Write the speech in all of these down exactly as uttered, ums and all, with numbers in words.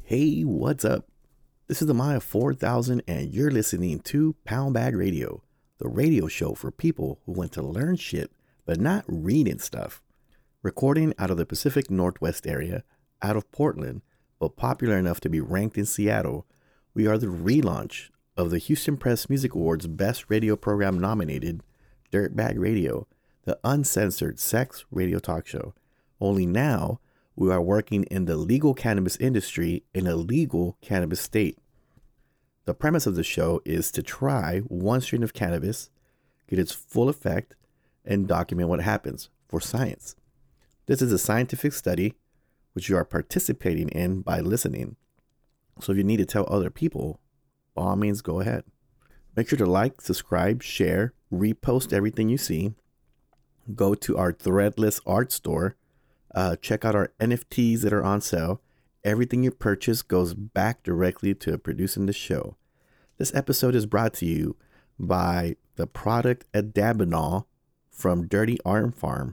Hey, what's up? This is the Maya four thousand, and you're listening to Pound Bag Radio, the radio show for people who want to learn shit, but not reading stuff. Recording out of the Pacific Northwest area, out of Portland, but popular enough to be ranked in Seattle, we are the relaunch of the Houston Press Music Awards Best Radio Program nominated Dirtbag Radio, the uncensored sex radio talk show. Only now, we are working in the legal cannabis industry in a legal cannabis state. The premise of the show is to try one strain of cannabis, get its full effect, and document what happens for science. This is a scientific study which you are participating in by listening. So if you need to tell other people, by all means, go ahead. Make sure to like, subscribe, share, repost everything you see. Go to our Threadless art store. Uh, check out our N F Ts that are on sale. Everything you purchase goes back directly to producing the show. This episode is brought to you by the product Adabinol from Dirty Arm Farm.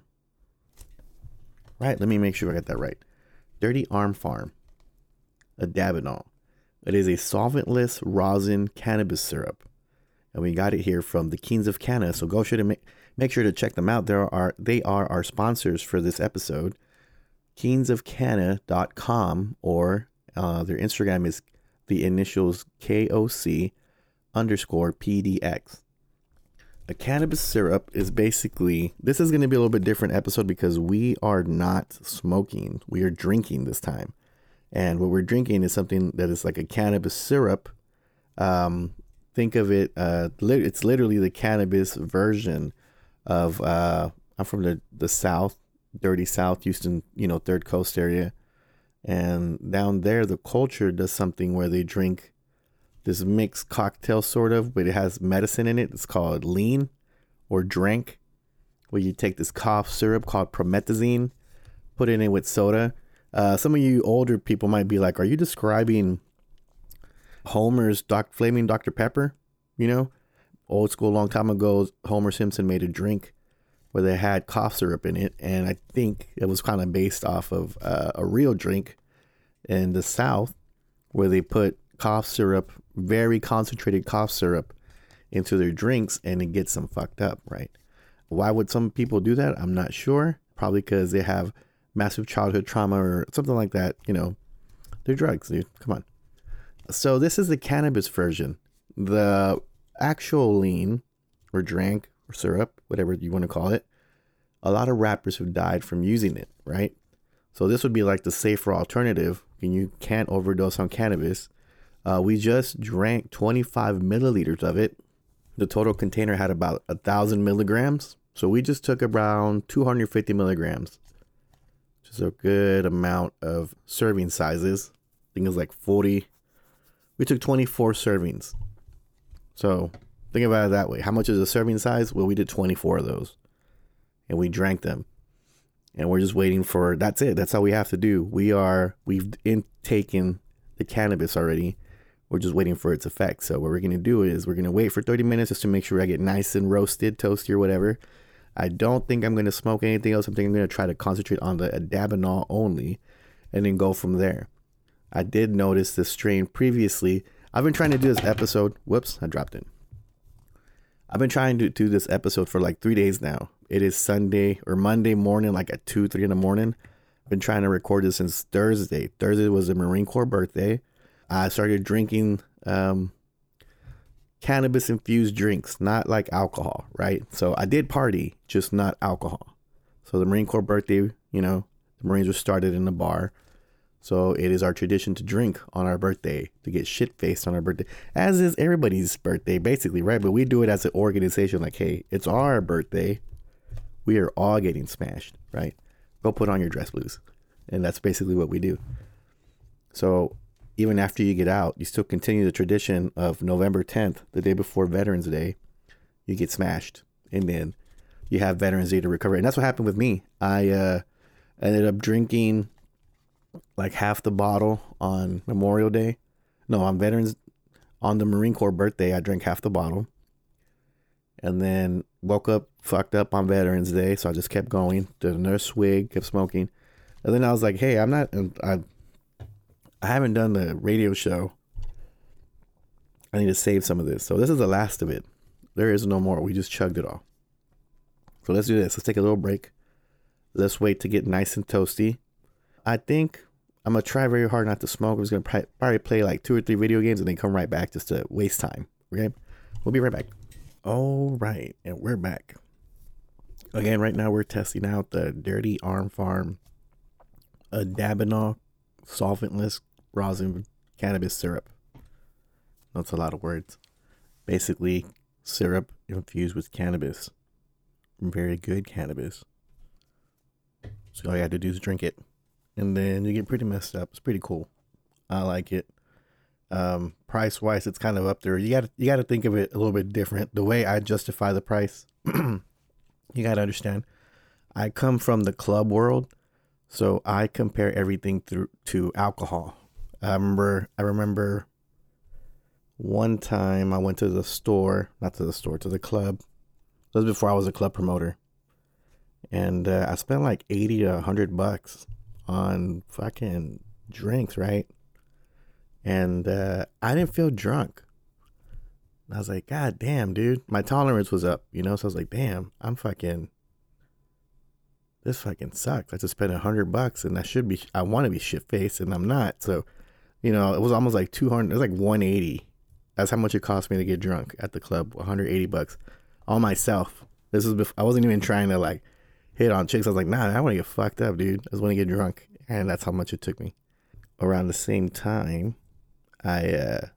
Right, let me make sure I got that right. Dirty Arm Farm. Adabinol. It is a solventless rosin cannabis syrup. And we got it here from the Kings of Canna. So go sure to make, make sure to check them out. There are They are our sponsors for this episode. kings of canna dot com, or uh, their Instagram is the initials K O C underscore P D X. A cannabis syrup is basically, this is going to be a little bit different episode because we are not smoking. We are drinking this time. And what we're drinking is something that is like a cannabis syrup. Um, think of it, uh, li- it's literally the cannabis version of, uh, I'm from the, the South. Dirty South, Houston, you know, Third Coast area. And down there, the culture does something where they drink this mixed cocktail sort of, but it has medicine in it. It's called lean or drink, where you take this cough syrup called promethazine, put it in with soda. Uh, some of you older people might be like, are you describing Homer's Doc Flaming Doctor Pepper? You know, old school, long time ago, Homer Simpson made a drink where they had cough syrup in it, and I think it was kind of based off of uh, a real drink in the South where they put cough syrup, very concentrated cough syrup, into their drinks, and it gets them fucked up, right? Why would some people do that? I'm not sure. Probably because they have massive childhood trauma or something like that. You know, they're drugs, dude. Come on. So this is the cannabis version. The actual lean or drink or syrup, whatever you want to call it, a lot of rappers have died from using it, right? So this would be like the safer alternative when you can't overdose on cannabis. Uh, we just drank twenty-five milliliters of it. The total container had about a thousand milligrams. So we just took around two hundred fifty milligrams, which is a good amount of serving sizes. I think it was like forty. We took twenty-four servings. So think about it that way. How much is a serving size? Well, we did twenty-four of those, and we drank them, and we're just waiting for, that's it. That's all we have to do. We are, we've intaken the cannabis already. We're just waiting for its effect. So what we're going to do is we're going to wait for thirty minutes just to make sure I get nice and roasted, toasty or whatever. I don't think I'm going to smoke anything else. I think I'm going to try to concentrate on the Adabinol only and then go from there. I did notice this strain previously. I've been trying to do this episode. Whoops, I dropped it. I've been trying to do this episode for like three days now. It is Sunday or Monday morning, like at two, three in the morning. I've been trying to record this since Thursday. Thursday was the Marine Corps birthday. I started drinking um, cannabis infused drinks, not like alcohol, right? So I did party, just not alcohol. So the Marine Corps birthday, you know, the Marines were started in the bar. So it is our tradition to drink on our birthday, to get shit-faced on our birthday, as is everybody's birthday, basically, right? But we do it as an organization, like, hey, it's our birthday. We are all getting smashed, right? Go put on your dress blues. And that's basically what we do. So even after you get out, you still continue the tradition of November tenth, the day before Veterans Day, you get smashed. And then you have Veterans Day to recover. And that's what happened with me. I uh, ended up drinking like half the bottle on Memorial Day. No, on Veterans, on the Marine Corps birthday, I drank half the bottle. And then woke up fucked up on Veterans Day. So I just kept going. Did another swig, kept smoking. And then I was like, hey, I'm not, I, I haven't done the radio show. I need to save some of this. So this is the last of it. There is no more. We just chugged it all. So let's do this. Let's take a little break. Let's wait to get nice and toasty. I think I'm going to try very hard not to smoke. I'm just going to probably play like two or three video games and then come right back just to waste time. Okay? We'll be right back. All right. And we're back. Again, right now we're testing out the Dirty Arm Farm Adabinol solventless rosin cannabis syrup. That's a lot of words. Basically, syrup infused with cannabis. Very good cannabis. So all you have to do is drink it. And then you get pretty messed up. It's pretty cool. I like it. Um, price wise, it's kind of up there. You got you got to think of it a little bit different. The way I justify the price, you got to understand. I come from the club world, so I compare everything through to alcohol. I remember. I remember. One time I went to the store, not to the store, to the club. It was before I was a club promoter. And uh, I spent like eighty to a hundred bucks on fucking drinks, right? And uh, I didn't feel drunk. I was like, God damn, dude. My tolerance was up, you know? So I was like, damn, I'm fucking, this fucking sucks. I just spent a hundred bucks and I should be, I want to be shit-faced and I'm not. So, you know, it was almost like two hundred, it was like one eighty. That's how much it cost me to get drunk at the club. one hundred eighty bucks on myself. This was before, I wasn't even trying to like hit on chicks. I was like, nah, I want to get fucked up, dude. I just want to get drunk. And that's how much it took me. Around the same time, I uh,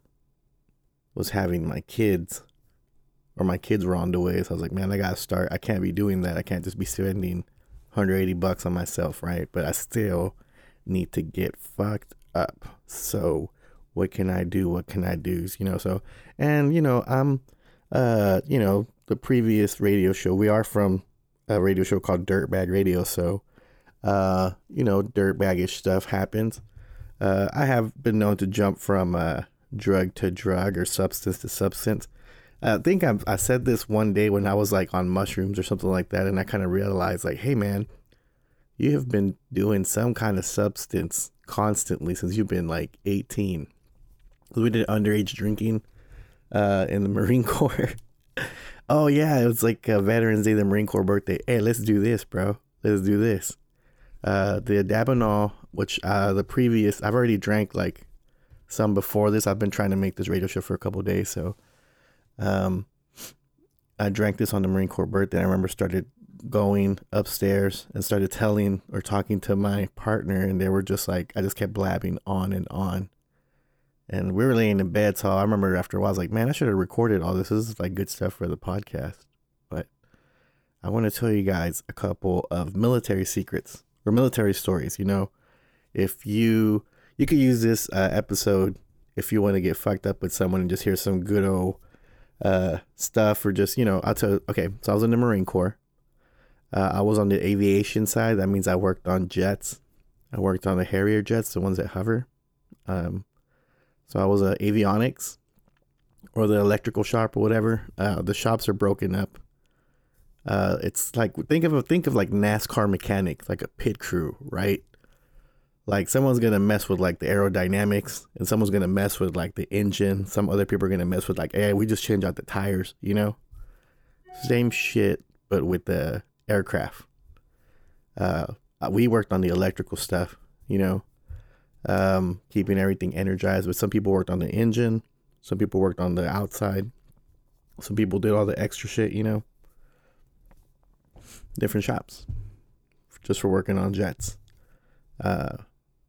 was having my kids, or my kids were on the way. So I was like, man, I got to start. I can't be doing that. I can't just be spending one hundred eighty bucks on myself, right? But I still need to get fucked up. So what can I do? What can I do? You know, so, and, you know, I'm, uh, you know, the previous radio show, we are from a radio show called Dirtbag Radio. So, uh, you know, dirtbaggish stuff happens. Uh, I have been known to jump from, uh, drug to drug or substance to substance. I think I, I said this one day when I was like on mushrooms or something like that. And I kind of realized like, hey man, you have been doing some kind of substance constantly since you've been like eighteen. We did underage drinking uh, in the Marine Corps. Oh, yeah. It was like uh, Veterans Day, the Marine Corps birthday. Hey, let's do this, bro. Let's do this. Uh, the Adabinol, which uh, the previous, I've already drank like some before this. I've been trying to make this radio show for a couple of days. So um, I drank this on the Marine Corps birthday. I remember started going upstairs and started telling or talking to my partner. And they were just like, I just kept blabbing on and on. And we were laying in bed, so I remember after a while, I was like, man, I should have recorded all this. This is like good stuff for the podcast. But I want to tell you guys a couple of military secrets or military stories. You know, if you, you could use this uh, episode if you want to get fucked up with someone and just hear some good old uh, stuff or just, you know, I'll tell you, okay, so I was in the Marine Corps. Uh, I was on the aviation side. That means I worked on jets. I worked on the Harrier jets, the ones that hover. Um, So I was a avionics or the electrical shop or whatever. Uh, the shops are broken up. Uh, it's like, think of, think of like NASCAR mechanics, like a pit crew, right? Like someone's going to mess with like the aerodynamics and someone's going to mess with like the engine. Some other people are going to mess with like, hey, we just change out the tires, you know? Same shit, but with the aircraft. Uh, we worked on the electrical stuff, you know? Um, keeping everything energized, but some people worked on the engine, some people worked on the outside, some people did all the extra shit, you know, different shops just for working on jets. Uh,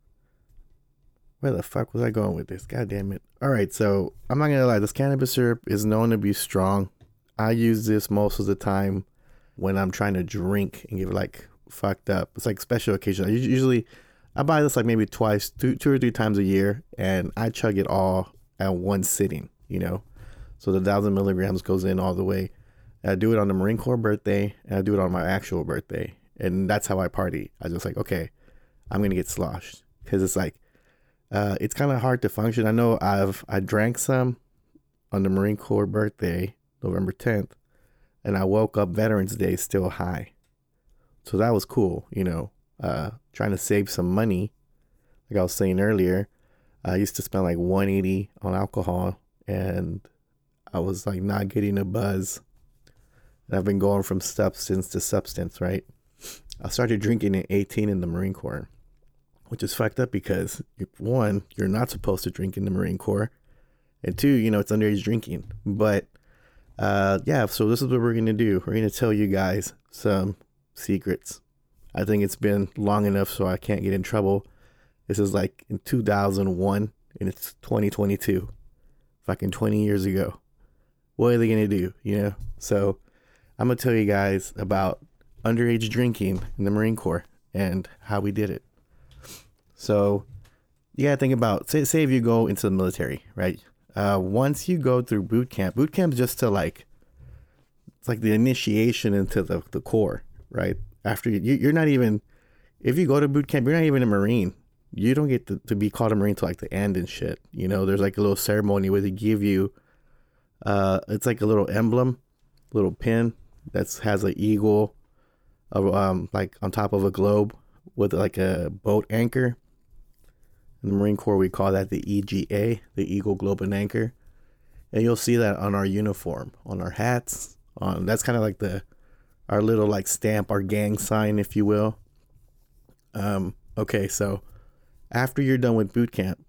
where the fuck was I going with this? God damn it. All right. So I'm not going to lie. This cannabis syrup is known to be strong. I use this most of the time when I'm trying to drink and get like fucked up. It's like special occasion. I usually I buy this like maybe twice, two, two or three times a year, and I chug it all at one sitting, you know. So the thousand milligrams goes in all the way. I do it on the Marine Corps birthday, and I do it on my actual birthday, and that's how I party. I just like, okay, I'm gonna get sloshed because it's like, uh, it's kind of hard to function. I know I've I drank some on the Marine Corps birthday, November tenth, and I woke up Veterans Day still high. So that was cool, you know. Uh, trying to save some money, like I was saying earlier. I used to spend like one eighty on alcohol, and I was like not getting a buzz. And I've been going from substance to substance, right? I started drinking at eighteen in the Marine Corps, which is fucked up because, one, you're not supposed to drink in the Marine Corps, and two, you know, it's underage drinking. But uh, yeah, so this is what we're going to do. We're going to tell you guys some secrets. I think it's been long enough so I can't get in trouble. This is like in two thousand one, and it's twenty twenty-two. Fucking twenty years ago. What are they going to do, you know? So I'm going to tell you guys about underage drinking in the Marine Corps and how we did it. So you got to think about, say, say if you go into the military, right? Uh, once you go through boot camp, boot camp is just to like, it's like the initiation into the, the Corps, right? After you, you're not even, if you go to boot camp, you're not even a Marine. You don't get to, to be called a Marine till like the end and shit. You know, there's like a little ceremony where they give you, uh, it's like a little emblem, little pin that has an eagle, of, um, like on top of a globe with like a boat anchor. In the Marine Corps, we call that the E G A, the Eagle, Globe, and Anchor. And you'll see that on our uniform, on our hats. On that's kind of like the our little like stamp, our gang sign, if you will. Um, okay, so after you're done with boot camp,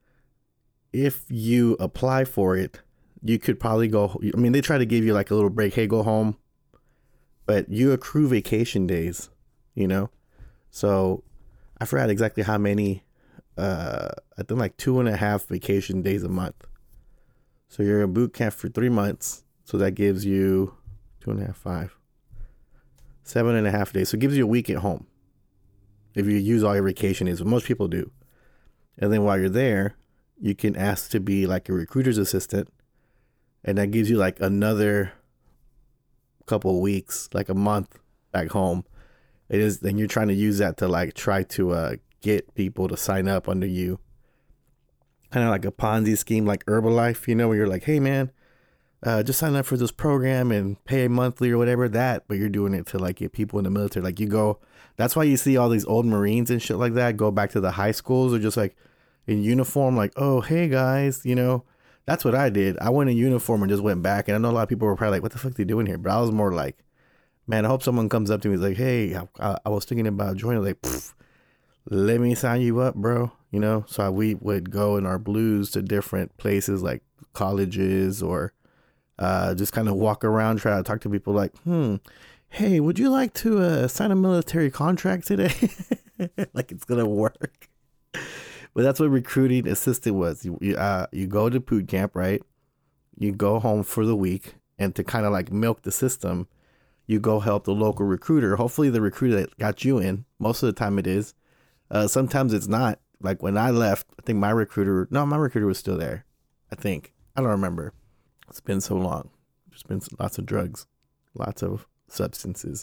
if you apply for it, you could probably go. I mean, they try to give you like a little break. Hey, go home. But you accrue vacation days, you know? So I forgot exactly how many. Uh, I think like two and a half vacation days a month. So you're in boot camp for three months. So that gives you two and a half, five, seven and a half days. So it gives you a week at home if you use all your vacation days, what most people do. And then while you're there, you can ask to be like a recruiter's assistant. And that gives you like another couple of weeks, like a month back home. It is, then you're trying to use that to like try to uh, get people to sign up under you. Kind of like a Ponzi scheme, like Herbalife, you know, where you're like, hey man, uh, just sign up for this program and pay monthly or whatever that, but you're doing it to like get people in the military. Like you go, that's why you see all these old Marines and shit like that go back to the high schools or just like in uniform, like, oh, hey guys, you know, that's what I did. I went in uniform and just went back. And I know a lot of people were probably like, what the fuck are they doing here? But I was more like, man, I hope someone comes up to me and is like, hey, I, I, I was thinking about joining. Like, pfft, let me sign you up, bro. You know, so we would go in our blues to different places like colleges or uh, just kind of walk around, try to talk to people like, hmm, hey, would you like to uh, sign a military contract today? Like it's going to work. But that's what recruiting assistant was. You, you, uh, you go to boot camp, right? You go home for the week, and to kind of like milk the system, you go help the local recruiter. Hopefully the recruiter that got you in, most of the time it is. Uh, sometimes it's not. Like when I left, I think my recruiter, no, my recruiter was still there. I think. I don't remember. It's been so long. There's been lots of drugs, lots of substances.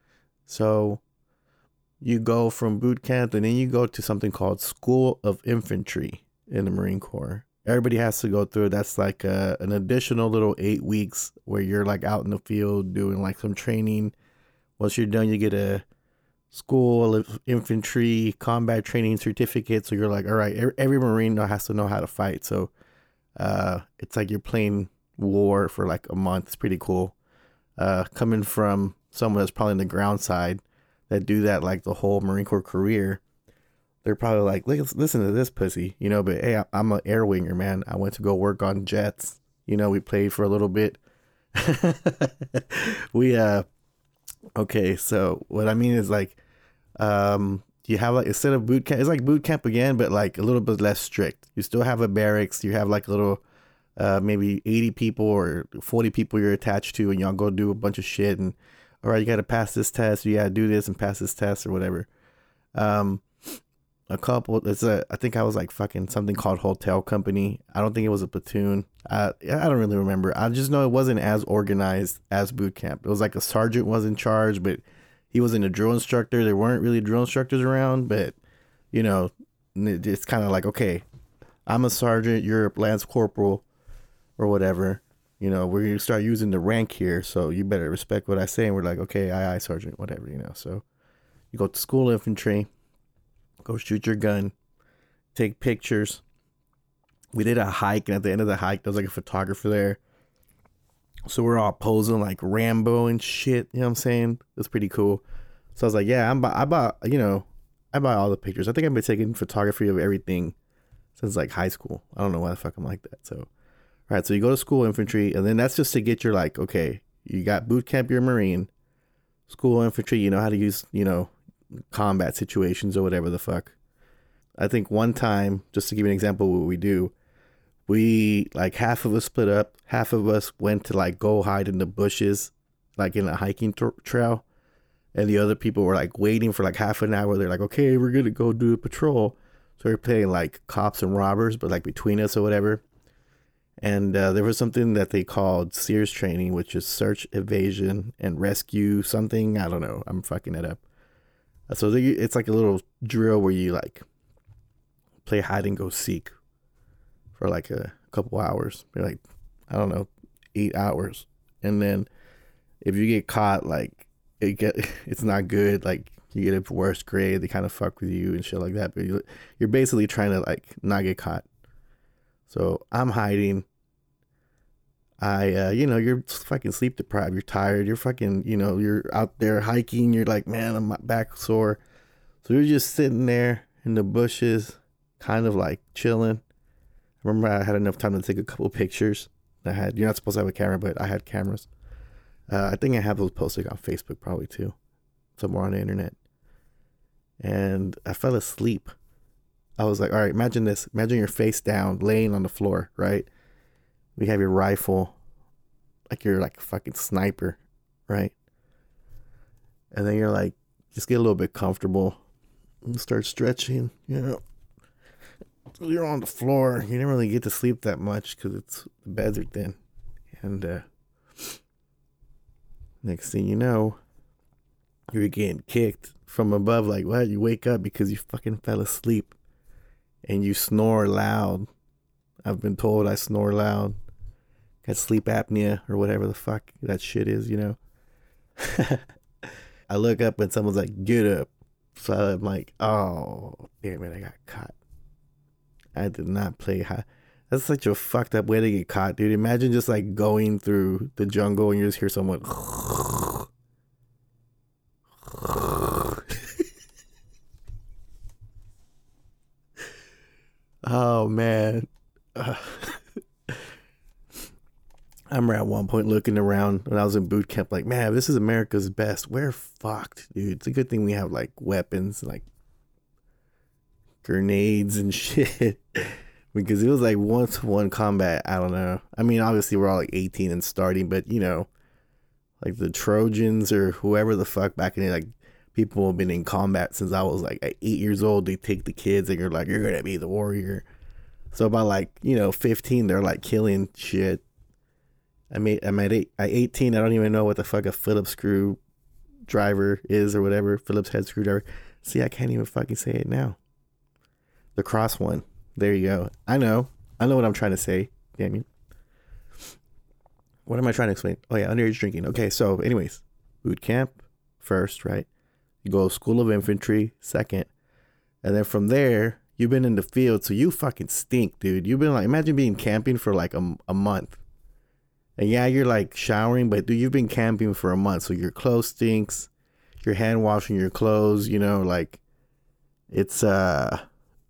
So you go from boot camp and then you go to something called School of Infantry in the Marine Corps. Everybody has to go through it. That's like a, an additional little eight weeks where you're like out in the field doing like some training. Once you're done, you get a School of Infantry combat training certificate. So you're like, all right, every Marine has to know how to fight. So uh, it's like you're playing war for like a month. It's pretty cool. Uh, coming from someone that's probably in the ground side that do that like the whole Marine Corps career, they're probably like, listen to this pussy, you know, but hey, I'm an air winger, man. I went to go work on jets. You know, we played for a little bit. we, uh, okay, so what I mean is like, um, you have like, instead of boot camp, it's like boot camp again, but like a little bit less strict. You still have a barracks. You have like a little, uh, maybe eighty people or forty people you're attached to, and y'all go do a bunch of shit. And all right, you got to pass this test. You got to do this and pass this test or whatever. Um, a couple, it's a, I think I was like fucking something called Hotel Company. I don't think it was a platoon. I, I don't really remember. I just know it wasn't as organized as boot camp. It was like a sergeant was in charge, but he wasn't a drill instructor. There weren't really drill instructors around, but you know, it's kind of like, okay, I'm a sergeant, you're a lance corporal or whatever. You know, we're going to start using the rank here, so you better respect what I say. And we're like, okay, aye, aye, sergeant, whatever, you know. So you go to School of Infantry, go shoot your gun, take pictures, We did a hike, and at the end of the hike, there was like a photographer there. So we're all posing like Rambo and shit. You know what I'm saying? It's pretty cool. So I was like, yeah, I'm. I bought. You know, I buy all the pictures. I think I've been taking photography of everything since like high school. I don't know why the fuck I'm like that. So, all right. So you go to school infantry, and then that's just to get your like, okay, you got boot camp. You're a Marine. School infantry. You know how to use, you know, combat situations or whatever the fuck. I think one time, just to give you an example of what we do, we, like, half of us split up. Half of us went to, like, go hide in the bushes, like, in a hiking tra- trail. And the other people were, like, waiting for, like, half an hour. They're like, okay, we're going to go do a patrol. So we're playing, like, cops and robbers, but, like, between us or whatever. And uh, there was something that they called Sears training, which is search, evasion, and rescue something. I don't know. I'm fucking it up. So they, it's like a little drill where you, like, play hide and go seek for like a couple hours, like, I don't know, eight hours. And then if you get caught, like, it get it's not good. Like, you get a worse grade. They kind of fuck with you and shit like that. But you, you're basically trying to, like, not get caught. So I'm hiding. I, uh, you know, you're fucking sleep deprived. You're tired. You're fucking, you know, you're out there hiking. You're like, man, I'm my back sore. So you're just sitting there in the bushes, kind of like chilling. I remember I had enough time to take a couple pictures. I had, you're not supposed to have a camera, but I had cameras. Uh, I think I have those posted on Facebook probably too, somewhere on the internet. And I fell asleep. I was like, all right, imagine this. Imagine your face down, laying on the floor, right? We have your rifle, like you're like a fucking sniper, right? And then you're like, just get a little bit comfortable and start stretching, you know. So you're on the floor. You didn't really get to sleep that much because it's the beds are thin. And uh, next thing you know, you're getting kicked from above. Like, what? You wake up because you fucking fell asleep. And you snore loud. I've been told I snore loud. Got sleep apnea or whatever the fuck that shit is, you know. I look up and someone's like, get up. So I'm like, oh, damn it, I got caught. I did not play high. That's such a fucked up way to get caught, dude. Imagine just like going through the jungle and you just hear someone. Oh, man. Uh, I remember at one point looking around when I was in boot camp, like, man, this is America's best. We're fucked, dude. It's a good thing we have like weapons, like grenades and shit. Because it was like one-to-one combat. I don't know. I mean, obviously we're all like eighteen and starting, but you know, like the Trojans or whoever the fuck back in the, like, people have been in combat since I was like eight years old. They take the kids and you're like, you're gonna be the warrior. So by like, you know, fifteen, they're like killing shit. I mean, I'm at eight, at eighteen, I don't even know what the fuck a Phillips screw driver is or whatever. Phillips head screwdriver. See, I can't even fucking say it now. The cross one. There you go. I know. I know what I'm trying to say. Damn you. What am I trying to explain? Oh, yeah, underage drinking. Okay, so anyways, boot camp first, right? You go School of Infantry second. And then from there, you've been in the field, so you fucking stink, dude. You've been like, imagine being camping for like a, a month. And yeah, you're like showering, but dude, you've been camping for a month, so your clothes stinks. You're hand washing your clothes, you know, like it's uh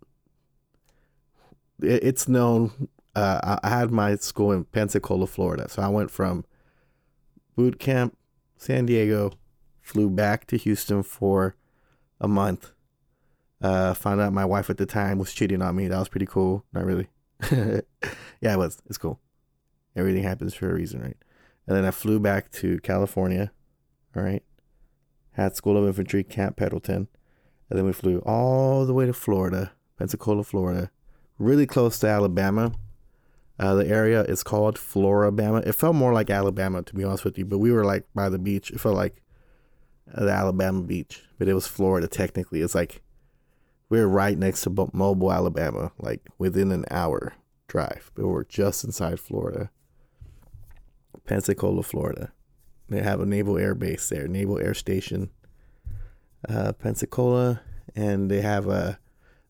it, it's known. Uh, I had my school in Pensacola, Florida, so I went from boot camp, San Diego, flew back to Houston for a month. Uh, found out my wife at the time was cheating on me. That was pretty cool. Not really. Yeah, it was. It's cool. Everything happens for a reason, right? And then I flew back to California, all right? Had School of Infantry, Camp Pendleton. And then we flew all the way to Florida, Pensacola, Florida, really close to Alabama. Uh, the area is called Florabama. It felt more like Alabama, to be honest with you, but we were like by the beach. It felt like the Alabama beach, but it was Florida technically. It's like we were right next to Mobile, Alabama, like within an hour drive, but we're just inside Florida. Pensacola, Florida. They have a naval air base there, naval air station, uh, Pensacola, and they have a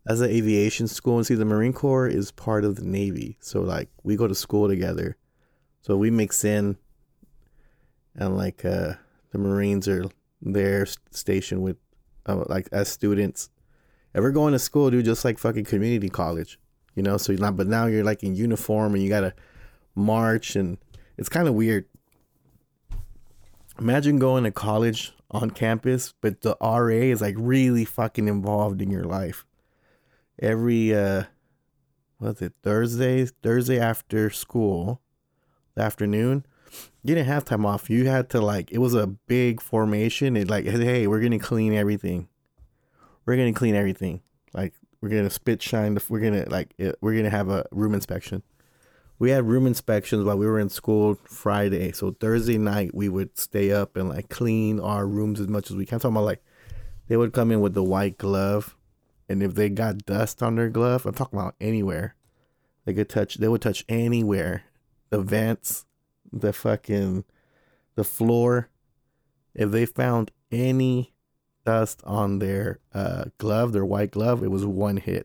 as an aviation school, and see, the Marine Corps is part of the Navy. So, like, we go to school together. So we mix in, and, like, uh, the Marines are there stationed with, uh, like, as students. And we're going to school, dude, just like fucking community college, you know? So, you're not, but now you're, like, in uniform, and you got to march, and it's kind of weird. Imagine going to college on campus, but the R A is, like, really fucking involved in your life. Every, uh, what's it, Thursday, Thursday after school, the afternoon, you didn't have time off. You had to, like, it was a big formation. It like, hey, we're going to clean everything. We're going to clean everything. Like, we're going to spit shine. The, we're going to, like, it, we're going to have a room inspection. We had room inspections while we were in school Friday. So Thursday night, we would stay up and, like, clean our rooms as much as we can. I'm talking about, like, they would come in with the white glove. And if they got dust on their glove, I'm talking about anywhere. They could touch, they would touch anywhere. The vents, the fucking, the floor. If they found any dust on their uh, glove, their white glove, it was one hit.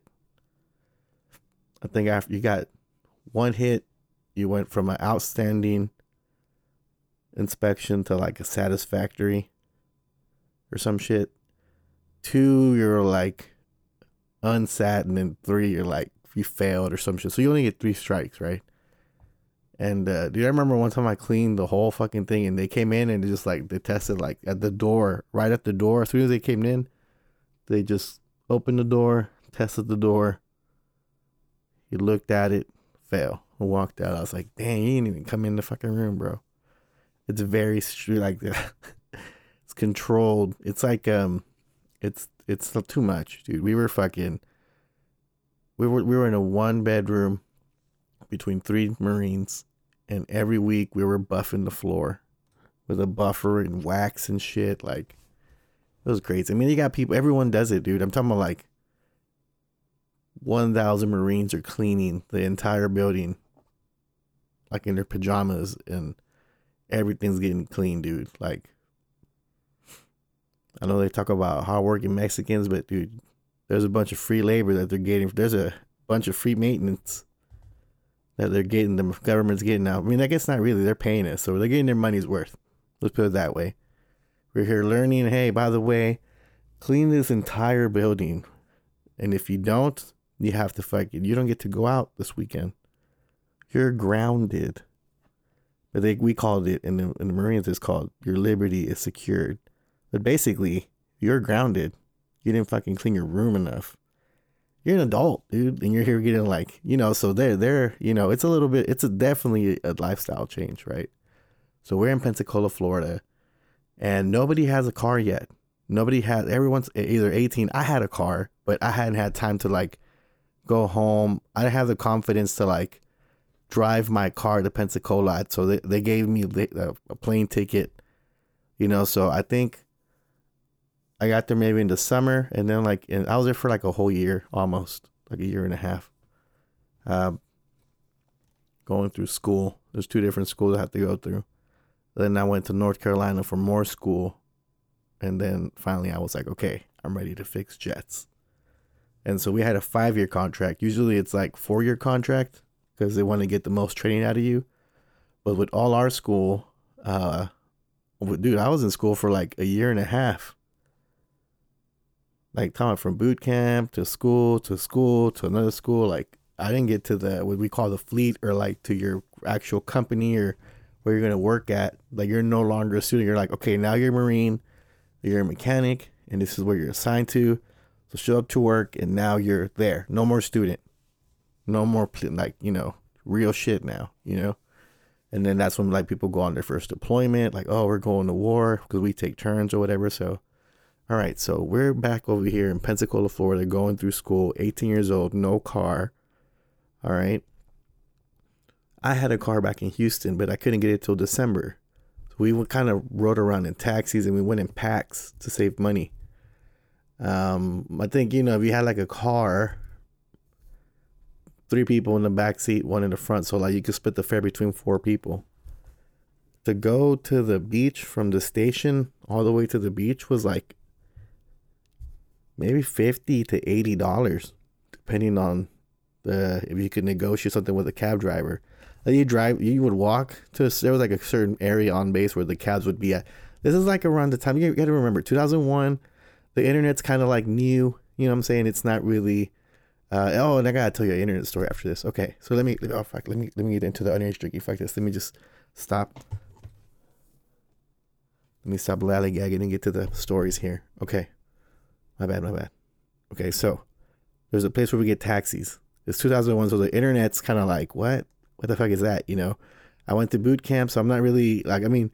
I think after you got one hit, you went from an outstanding inspection to like a satisfactory or some shit. Two, you're like unsat, and then three, you're like you failed or some shit. So you only get three strikes, right? And uh, dude, I remember one time I cleaned the whole fucking thing, and they came in and they just like they tested like at the door, right at the door. As soon as they came in, they just opened the door, tested the door. He looked at it, fell, and walked out. I was like, dang, you didn't even come in the fucking room, bro. It's very like it's controlled. It's like um, it's it's too much, dude. We were fucking. We were we were in a one bedroom between three Marines, and every week we were buffing the floor with a buffer and wax and shit. Like, it was crazy. I mean, you got people, everyone does it, dude. I'm talking about like one thousand Marines are cleaning the entire building, like in their pajamas, and everything's getting clean, dude. Like, I know they talk about hardworking Mexicans, but dude, there's a bunch of free labor that they're getting. There's a bunch of free maintenance that they're getting, the government's getting out. I mean, I guess not really. They're paying us, so they're getting their money's worth. Let's put it that way. We're here learning, hey, by the way, clean this entire building. And if you don't, you have to fucking, you don't get to go out this weekend. You're grounded. But they, we called it, in the, in the Marines, it's called your liberty is secured. But basically, you're grounded. You didn't fucking clean your room enough. You're an adult, dude, and you're here getting like, you know, so they're, they're, you know, it's a little bit, it's a definitely a lifestyle change, right? So we're in Pensacola, Florida, and nobody has a car yet. Nobody has, everyone's either eighteen. I had a car, but I hadn't had time to like go home. I didn't have the confidence to like drive my car to Pensacola. So they, they gave me a plane ticket, you know, so I think I got there maybe in the summer, and then like, and I was there for like a whole year, almost like a year and a half. Um, going through school. There's two different schools I have to go through. Then I went to North Carolina for more school, and then finally I was like, okay, I'm ready to fix jets. And so we had a five-year contract. Usually it's like four-year contract because they want to get the most training out of you. But with all our school, uh, dude, I was in school for like a year and a half. Like, talking from boot camp to school to school to another school. Like, I didn't get to the, what we call the fleet, or like to your actual company or where you're going to work at. Like, you're no longer a student. You're like, okay, now you're a Marine, you're a mechanic, and this is where you're assigned to. So show up to work, and now you're there. No more student. No more, like, you know, real shit now, you know? And then that's when, like, people go on their first deployment. Like, oh, we're going to war because we take turns or whatever. So, all right, so we're back over here in Pensacola, Florida, going through school, eighteen years old, no car. All right. I had a car back in Houston, but I couldn't get it till December. So we kind of rode around in taxis, and we went in packs to save money. Um, I think, you know, if you had like a car, three people in the back seat, one in the front, so like you could split the fare between four people. To go to the beach from the station all the way to the beach was like maybe fifty to eighty dollars. depending on the if you could negotiate something with a cab driver. Like you drive, you would walk to a, there was like a certain area on base where the cabs would be at. This is like around the time you got to remember two thousand one. The internet's kind of like new. You know what I'm saying? It's not really. Uh, oh, and I gotta tell you an internet story after this. Okay, so let me. Oh fuck, let me let me get into the underage drinking. Fuck this. Let me just stop. Let me stop lollygagging and get to the stories here. Okay, my bad, my bad. Okay, so there's a place where we get taxis. It's two thousand one, so the internet's kind of like, what? What the fuck is that? You know, I went to boot camp, so I'm not really like. I mean,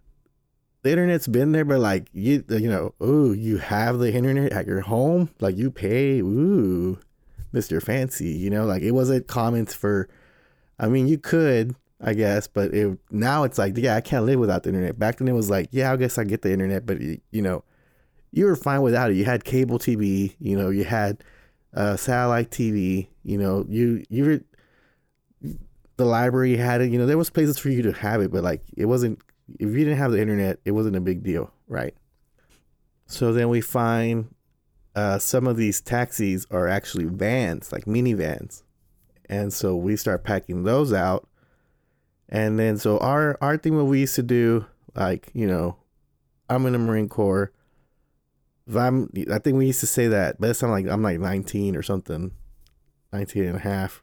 the internet's been there, but like you, you know, ooh, you have the internet at your home, like you pay, ooh. Mister Fancy, you know, like it wasn't common for, I mean, you could, I guess, but it, now it's like, yeah, I can't live without the internet. Back then it was like, yeah, I guess I get the internet, but you know, you were fine without it. You had cable T V, you know, you had uh, satellite T V, you know, you, you were, the library had it, you know, there was places for you to have it, but like, it wasn't, if you didn't have the internet, it wasn't a big deal, right? So then we find Uh, some of these taxis are actually vans, like minivans. And so we start packing those out. And then so our, our thing, what we used to do, like, you know, I'm in the Marine Corps. If I'm, I think we used to say that, but it's not like I'm like nineteen or something, nineteen and a half.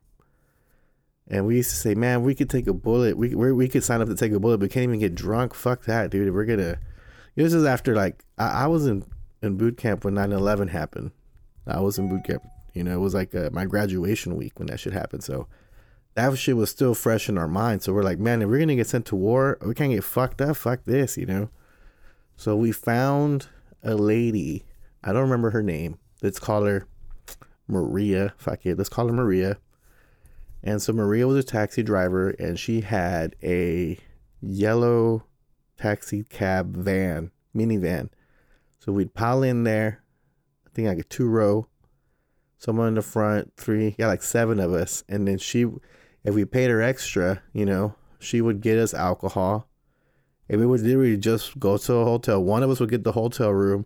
And we used to say, man, we could take a bullet. We we we could sign up to take a bullet, but we can't even get drunk. Fuck that, dude. We're gonna. This is after like I, I was in, in boot camp when nine eleven happened. I was in boot camp. You know, it was like uh, my graduation week when that shit happened. So that shit was still fresh in our minds. So we're like, man, if we're gonna get sent to war, we can't get fucked up. Fuck this, you know. So we found a lady. I don't remember her name. Let's call her Maria. Fuck it. Let's call her Maria. And so Maria was a taxi driver, and she had a yellow taxi cab van, minivan. So we'd pile in there. I think like a two row. Someone in the front, three, yeah, like seven of us. And then she, if we paid her extra, you know, she would get us alcohol. And we would literally just go to a hotel. One of us would get the hotel room.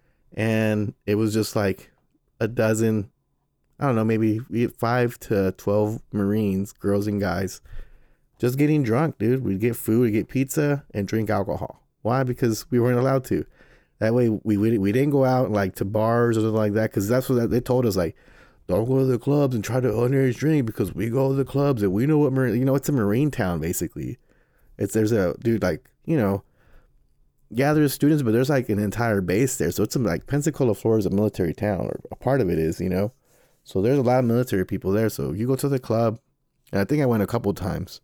And it was just like a dozen, I don't know, maybe five to twelve Marines, girls and guys, just getting drunk, dude. We'd get food, we'd get pizza, and drink alcohol. Why? Because we weren't allowed to. That way, we we, we didn't go out like to bars or something like that, because that's what they told us, like, don't go to the clubs and try to underage drink, because we go to the clubs and we know what, Marine, you know, it's a Marine town, basically. It's, there's a, dude, like, you know, yeah, there's students, but there's like an entire base there. So it's like Pensacola, Florida is a military town, or a part of it is, you know. So there's a lot of military people there. So you go to the club, and I think I went a couple times,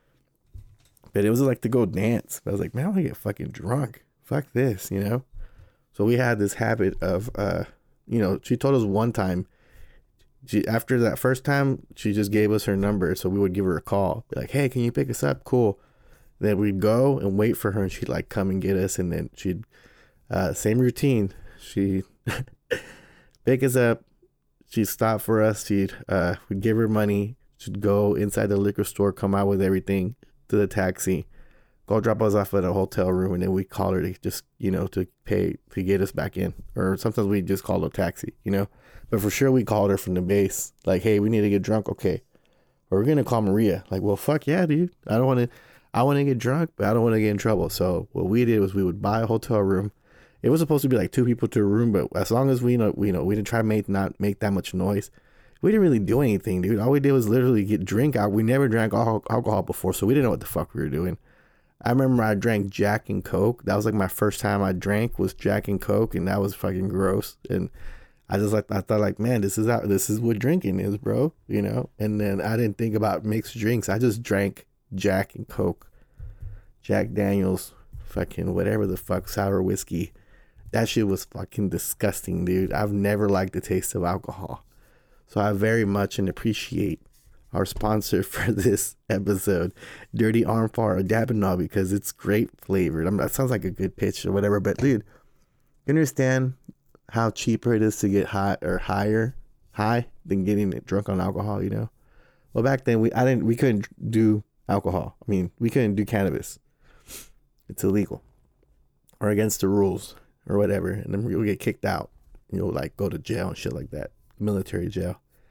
but it was like to go dance. But I was like, man, I want to get fucking drunk. Fuck this, you know. So we had this habit of, uh, you know, she told us one time, she, after that first time, she just gave us her number. So we would give her a call, be like, hey, can you pick us up? Cool. Then we'd go and wait for her, and she'd like come and get us. And then she'd, uh, same routine. She'd pick us up. She'd stop for us. She'd, uh, we'd give her money. She'd go inside the liquor store, come out with everything to the taxi, go drop us off at a hotel room. And then we call her to just, you know, to pay, to get us back in. Or sometimes we just call a taxi, you know, but for sure we called her from the base. Like, hey, we need to get drunk. Okay. Or we're going to call Maria. Like, well, fuck yeah, dude. I don't want to, I want to get drunk, but I don't want to get in trouble. So what we did was we would buy a hotel room. It was supposed to be like two people to a room, but as long as we you know, we you know, we didn't try to make not make that much noise. We didn't really do anything, dude. All we did was literally get drink out. We never drank alcohol before, so we didn't know what the fuck we were doing. I remember I drank Jack and Coke. That was like my first time I drank was Jack and Coke, and that was fucking gross. And I just like I thought like, man, this is how this is what drinking is, bro. You know. And then I didn't think about mixed drinks. I just drank Jack and Coke, Jack Daniels, fucking whatever the fuck, sour whiskey. That shit was fucking disgusting, dude. I've never liked the taste of alcohol. So I very much and appreciate our sponsor for this episode, Dirty Arm Fart or Dabinol, because it's great flavored. I mean, that sounds like a good pitch or whatever, but dude, you understand how cheaper it is to get high or higher high than getting drunk on alcohol, you know? Well, back then we I didn't we couldn't do alcohol. I mean, we couldn't do cannabis. It's illegal or against the rules or whatever. And then we'll get kicked out, you know, like go to jail and shit like that, military jail.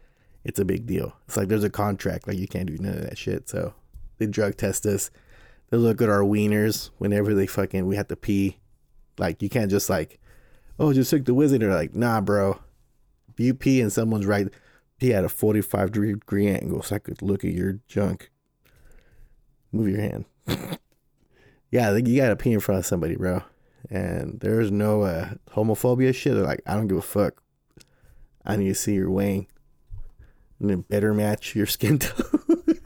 it's a big deal. It's like there's a contract. Like, you can't do none of that shit. So they drug test us. They look at our wieners whenever they fucking, we have to pee. Like, you can't just like, oh, just took the wizard. They're like, nah, bro. If you pee and someone's right, pee at a forty-five degree angle so I could look at your junk. Move your hand. Yeah, like, you gotta pee in front of somebody, bro. And there's no uh, homophobia shit. They're like, I don't give a fuck. I need to see your wang. And it better match your skin tone.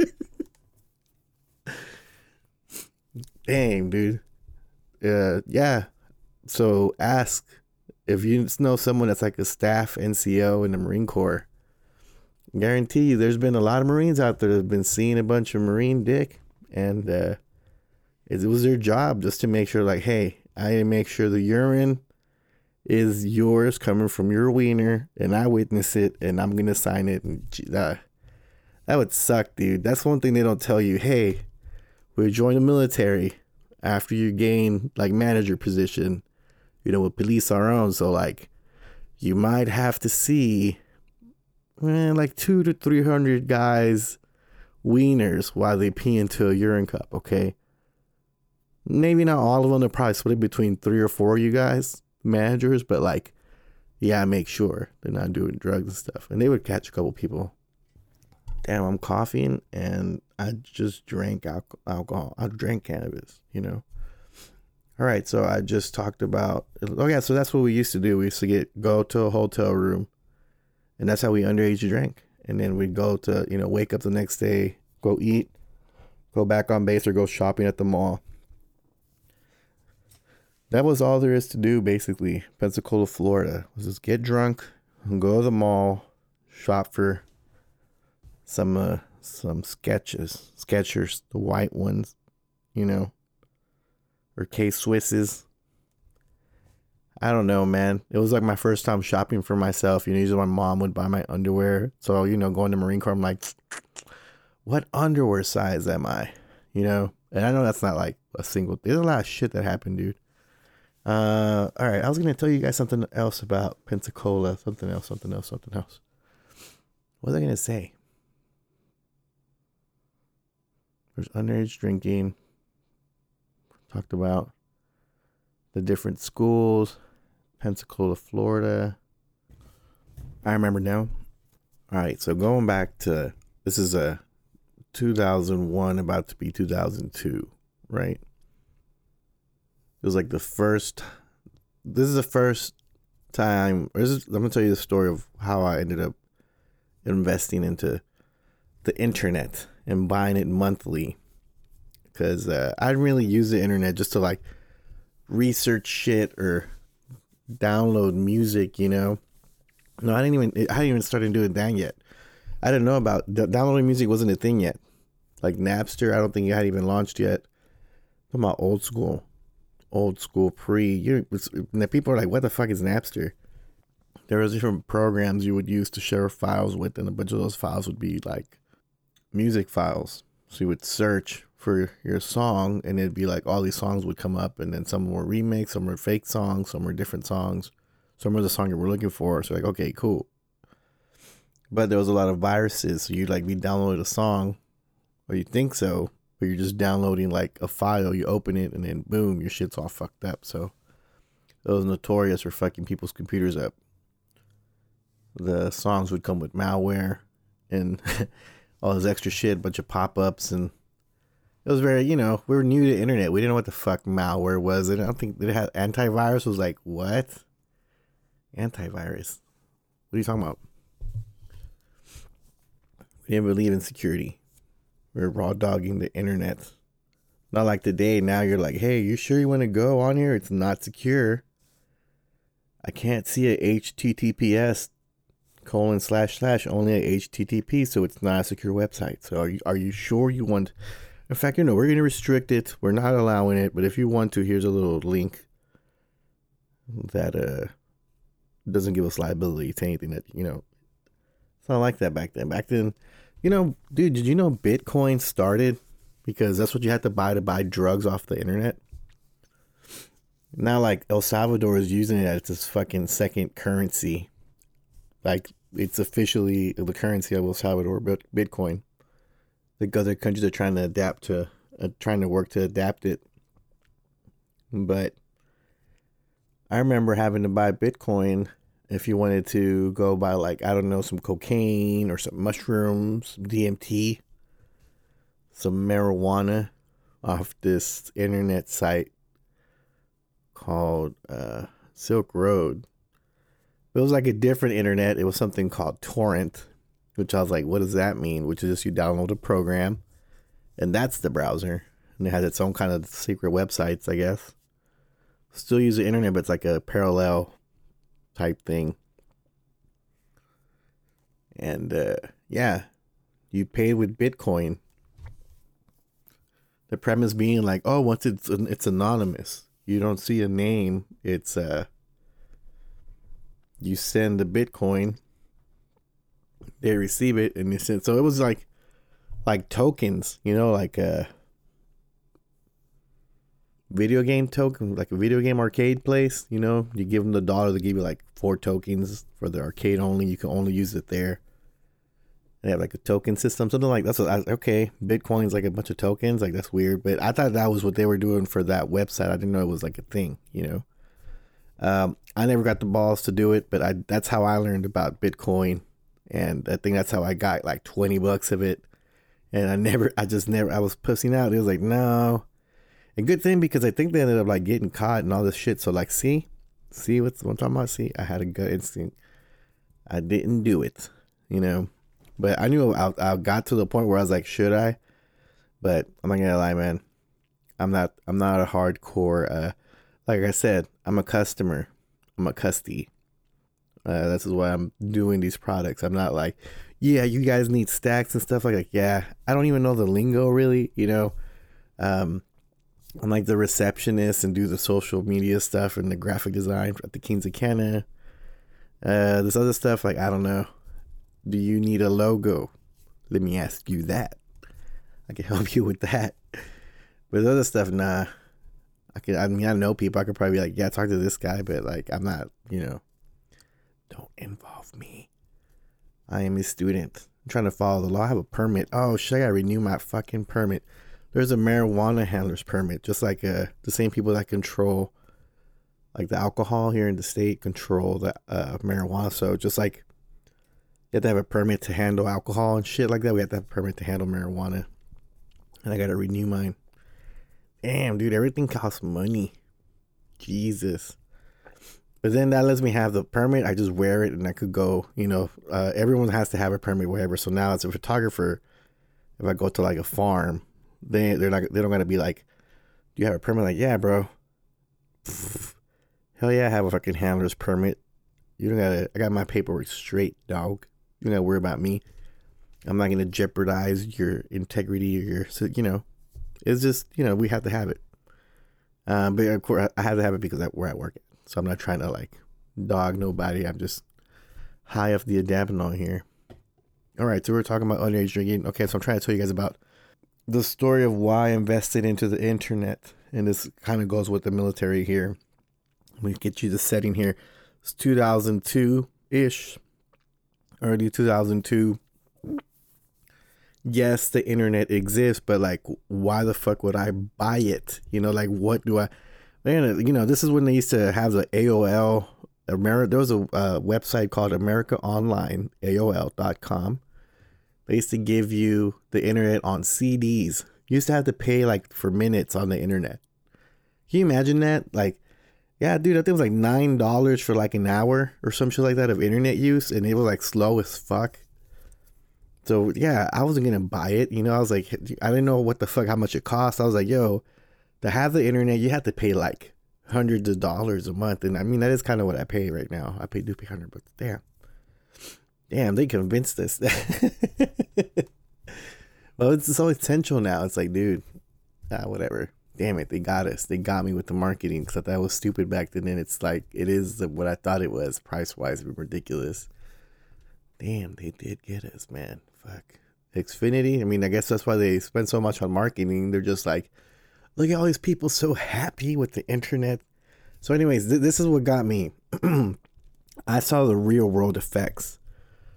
Damn, dude. Uh, yeah. So ask if you know someone that's like a staff N C O in the Marine Corps. Guarantee you there's been a lot of Marines out there that have been seeing a bunch of Marine dick. And uh, it was their job just to make sure, like, hey, I make sure the urine is yours coming from your wiener, and I witness it, and I'm going to sign it. And uh, that would suck, dude. That's one thing they don't tell you. Hey, we join the military after you gain, like, manager position. You know, with police our own. So, like, you might have to see, eh, like, two to three hundred guys' wieners while they pee into a urine cup, okay? Maybe not all of them. They're probably split between three or four of you guys, managers, but like, yeah, make sure they're not doing drugs and stuff. And they would catch a couple people. Damn, I'm coughing and I just drank al- alcohol. I drank cannabis, you know? All right, so I just talked about, oh yeah, so that's what we used to do. We used to get, go to a hotel room, and that's how we underage drank. And then we'd go to, you know, wake up the next day, go eat, go back on base, or go shopping at the mall. That was all there is to do, basically. Pensacola, Florida, was just get drunk and go to the mall, shop for some uh, some sketches, Skechers, the white ones, you know, or K-Swisses. I don't know, man. It was like my first time shopping for myself. You know, usually my mom would buy my underwear. So, you know, going to Marine Corps, I'm like, what underwear size am I? You know, and I know that's not like a single, there's a lot of shit that happened, dude. Uh, all right, I was going to tell you guys something else about Pensacola. Something else, something else, something else. What was I going to say? There's underage drinking. Talked about the different schools. Pensacola, Florida. I remember now. All right, so going back to, this is a two thousand one, about to be two thousand two, right? It was like the first, this is the first time, this is, I'm going to tell you the story of how I ended up investing into the internet and buying it monthly. Because uh, I didn't really use the internet just to like research shit or download music, you know. No, I didn't even, I hadn't even started doing that yet. I didn't know about, downloading music wasn't a thing yet. Like Napster, I don't think it had even launched yet. I'm talking about old school. Old school pre, you people are like, what the fuck is Napster? There was different programs you would use to share files with, and a bunch of those files would be like music files. So you would search for your song, and it'd be like all these songs would come up, and then some were remakes, some were fake songs, some were different songs, some were the song you were looking for. So like, okay, cool. But there was a lot of viruses, so you'd like be downloading a song, or you think so, but you're just downloading like a file, you open it, and then boom, your shit's all fucked up. So it was notorious for fucking people's computers up. The songs would come with malware and all this extra shit, bunch of pop-ups, and it was very, you know, we were new to the internet. We didn't know what the fuck malware was. And I don't think it had antivirus. Was like, what? Antivirus? What are you talking about? We didn't believe in security. We were raw dogging the internet. Not like today. Now you're like, hey, you sure you want to go on here? It's not secure. I can't see a H T T P S colon slash slash, only a H T T P, so it's not a secure website. So are you are you sure you want? In fact, you know, we're going to restrict it. We're not allowing it, but if you want to, here's a little link that uh doesn't give us liability to anything that, you know. It's not like that back then. Back then, you know, dude, did you know Bitcoin started because that's what you had to buy to buy drugs off the internet? Now, like, El Salvador is using it as this fucking second currency. Like, it's officially the currency of El Salvador, but Bitcoin. The other countries are trying to adapt to, uh, trying to work to adapt it. But I remember having to buy Bitcoin if you wanted to go buy, like, I don't know, some cocaine or some mushrooms, some D M T, some marijuana off this internet site called uh, Silk Road. It was like a different internet. It was something called Torrent, which I was like, what does that mean? Which is just you download a program, and that's the browser. And it has its own kind of secret websites, I guess. Still use the internet, but it's like a parallel type thing. And uh, yeah, you paid with Bitcoin. The premise being like, oh, once it's it's anonymous, you don't see a name. It's uh, you send the Bitcoin, they receive it, and you send. So it was like, like tokens, you know, like a video game token, like a video game arcade place. You know, you give them the dollar, they give you like four tokens for the arcade only. You can only use it there. They have like a token system, something like that's what I, okay. Bitcoin's like a bunch of tokens, like that's weird. But I thought that was what they were doing for that website. I didn't know it was like a thing, you know. Um, I never got the balls to do it, but I that's how I learned about Bitcoin, and I think that's how I got like twenty bucks of it. And I never, I just never, I was pussing out. It was like no, a good thing because I think they ended up like getting caught and all this shit. So like, see, see what's what I'm talking about. See, I had a gut instinct. I didn't do it, you know. But I knew I, I got to the point where I was like, should I? But I'm not gonna lie, man. I'm not. I'm not a hardcore. Uh, like I said, I'm a customer. I'm a custy. Uh, this is why I'm doing these products. I'm not like, yeah, you guys need stacks and stuff like that. Yeah, I don't even know the lingo really. You know, um, I'm like the receptionist and do the social media stuff and the graphic design at the Kings of Canada. Uh, this other stuff, like I don't know. Do you need a logo? Let me ask you that. I can help you with that. But the other stuff, nah. I can. I mean, I know people. I could probably be like, yeah, talk to this guy, but like, I'm not. You know, don't involve me. I am a student. I'm trying to follow the law. I have a permit. Oh shit! I gotta renew my fucking permit. There's a marijuana handler's permit, just like uh, the same people that control, like the alcohol here in the state, control the uh, marijuana. So just like. You have to have a permit to handle alcohol and shit like that. We have to have a permit to handle marijuana. And I got to renew mine. Damn, dude, everything costs money. Jesus. But then that lets me have the permit. I just wear it and I could go, you know, uh, everyone has to have a permit, whatever. So now as a photographer, if I go to like a farm, they, they're not, they don't got to be like, do you have a permit? Like, yeah, bro. Pfft. Hell yeah, I have a fucking handler's permit. You don't gotta, I got my paperwork straight, dog. You don't gotta worry about me. I'm not gonna jeopardize your integrity or your, so, you know, it's just, you know, we have to have it. Um, but of course, I have to have it because that's where I work at. So I'm not trying to like dog nobody. I'm just high off the adapinol here. All right, so we're talking about underage drinking. Okay, so I'm trying to tell you guys about the story of why I invested into the internet. And this kind of goes with the military here. Let me get you the setting here. It's two thousand two-ish. Early two thousand two. Yes, the internet exists, but like, why the fuck would I buy it? You know, like, what do I... Man, you know, this is when they used to have the A O L. America, there was a uh, website called America Online, A O L dot com. They used to give you the internet on C Ds. You used to have to pay like for minutes on the internet. Can you imagine that? Like, yeah, dude, I think it was like nine dollars for like an hour or some shit like that of internet use. And it was like slow as fuck. So, yeah, I wasn't going to buy it. You know, I was like, I didn't know what the fuck, how much it cost. I was like, yo, to have the internet, you have to pay like hundreds of dollars a month. And I mean, that is kind of what I pay right now. I pay, do pay one hundred bucks. Damn. Damn, they convinced us. Well, it's so essential now. It's like, dude, ah, whatever. Damn it, they got us. They got me with the marketing. Because I thought it was stupid back then. And it's like, it is what I thought it was. Price-wise, ridiculous. Damn, they did get us, man. Fuck. Xfinity, I mean, I guess that's why they spend so much on marketing. They're just like, look at all these people so happy with the internet. So anyways, th- this is what got me. I saw the real world effects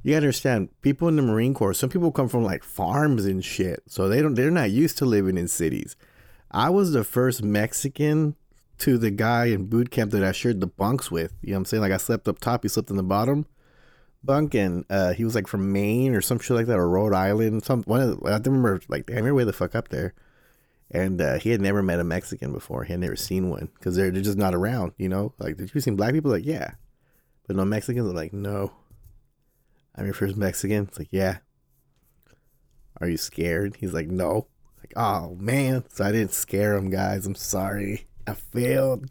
You gotta understand, people in the Marine Corps, some people come from like farms and shit. So they don't, they're not used to living in cities. I was the first Mexican to the guy in boot camp that I shared the bunks with. You know what I'm saying? Like I slept up top, he slept in the bottom bunk, and uh, he was like from Maine or some shit like that, or Rhode Island. Some one of the, I don't remember, like, damn, you're way the fuck up there. And uh, he had never met a Mexican before. He had never seen one because they're, they're just not around, you know? Like, did you see black people? Like, yeah. But no Mexicans are like, no. I'm your first Mexican. It's like, yeah. Are you scared? He's like, no. Like, oh, man. So I didn't scare him, guys. I'm sorry. I failed.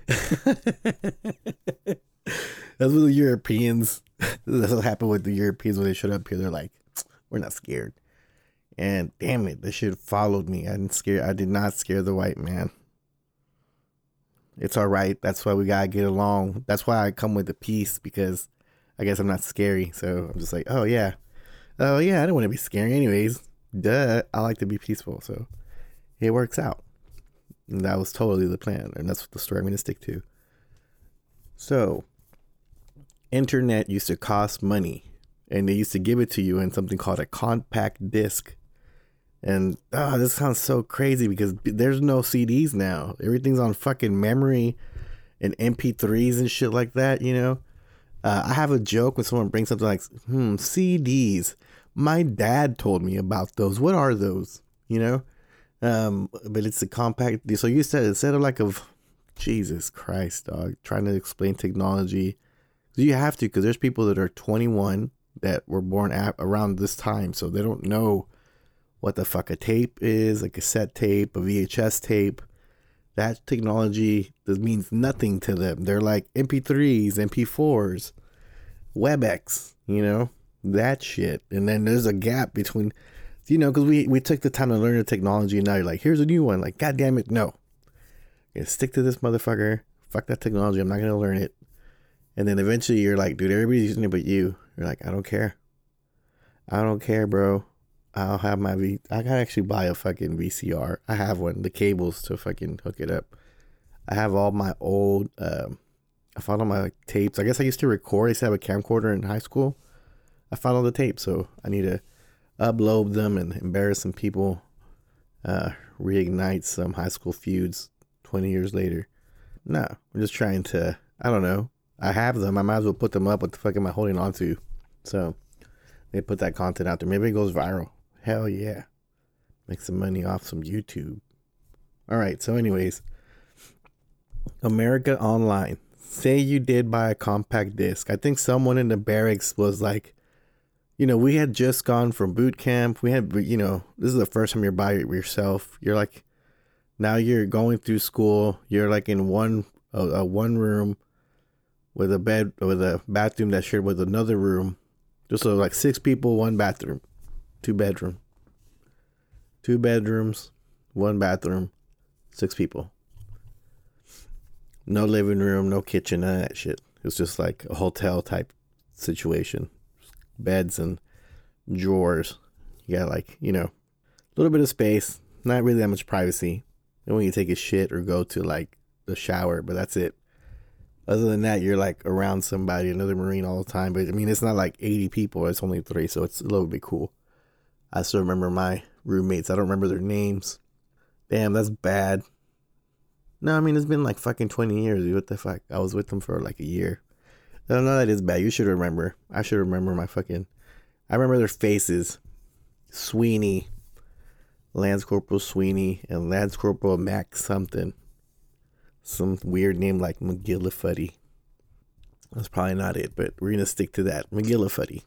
That's what the Europeans, that's what happened with the Europeans when they showed up here. They're like, we're not scared. And damn it, this shit followed me. I didn't scare, I did not scare the white man. It's all right. That's why we gotta get along. That's why I come with the peace, because I guess I'm not scary. So I'm just like, oh yeah. Oh yeah, I don't want to be scary anyways. Duh. I like to be peaceful. So it works out. And that was totally the plan. And that's what the story I'm going to stick to. So, internet used to cost money. And they used to give it to you in something called a compact disc. And, oh, this sounds so crazy because there's no C Ds now. Everything's on fucking memory and M P threes and shit like that, you know? Uh, I have a joke when someone brings something like, hmm, C Ds. My dad told me about those. What are those? You know? Um, but it's a compact. So you said, instead of like of Jesus Christ, dog, trying to explain technology, you have to, because there's people that are twenty-one that were born at, around this time, so they don't know what the fuck a tape is, a cassette tape, a V H S tape. That technology that means nothing to them. They're like M P threes, M P fours, WebEx, you know, that shit. And then there's a gap between, you know, because we, we took the time to learn the technology, and now you're like, here's a new one. Like, God damn it, no. Yeah, stick to this motherfucker. Fuck that technology. I'm not going to learn it. And then eventually you're like, dude, everybody's using it but you. You're like, I don't care. I don't care, bro. I'll have my V. I can actually buy a fucking V C R. I have one. The cables to fucking hook it up. I have all my old, um, I found all my like, tapes. I guess I used to record. I used to have a camcorder in high school. I found all the tapes, so I need to upload them and embarrass some people, uh, reignite some high school feuds twenty years later. No, I'm just trying to, I don't know. I have them. I might as well put them up. What the fuck am I holding on to? So they put that content out there. Maybe it goes viral. Hell yeah. Make some money off some YouTube. All right. So anyways, America Online. Say you did buy a compact disc. I think someone in the barracks was like, you know, we had just gone from boot camp. We had, you know, this is the first time you're by yourself. You're like, now you're going through school. You're like in one, a, a one room with a bed, with a bathroom that's shared with another room. Just so like six people, one bathroom, two bedroom, two bedrooms, one bathroom, six people. No living room, no kitchen, none of that shit. It was just like a hotel type situation. Beds and drawers. You got like, you know, a little bit of space, not really that much privacy. And when you take a shit or go to like the shower, but that's it. Other than that, you're like around somebody, another Marine all the time. But I mean, it's not like eighty people. It's only three, so it's a little bit cool. I still remember my roommates. I don't remember their names. Damn, that's bad. No, I mean, it's been like fucking twenty years. What the fuck? I was with them for like a year. No, no, that is bad. You should remember. I should remember my fucking... I remember their faces. Sweeney. Lance Corporal Sweeney and Lance Corporal Mac something. Some weird name like McGillifuddy. That's probably not it, but we're going to stick to that. McGillifuddy.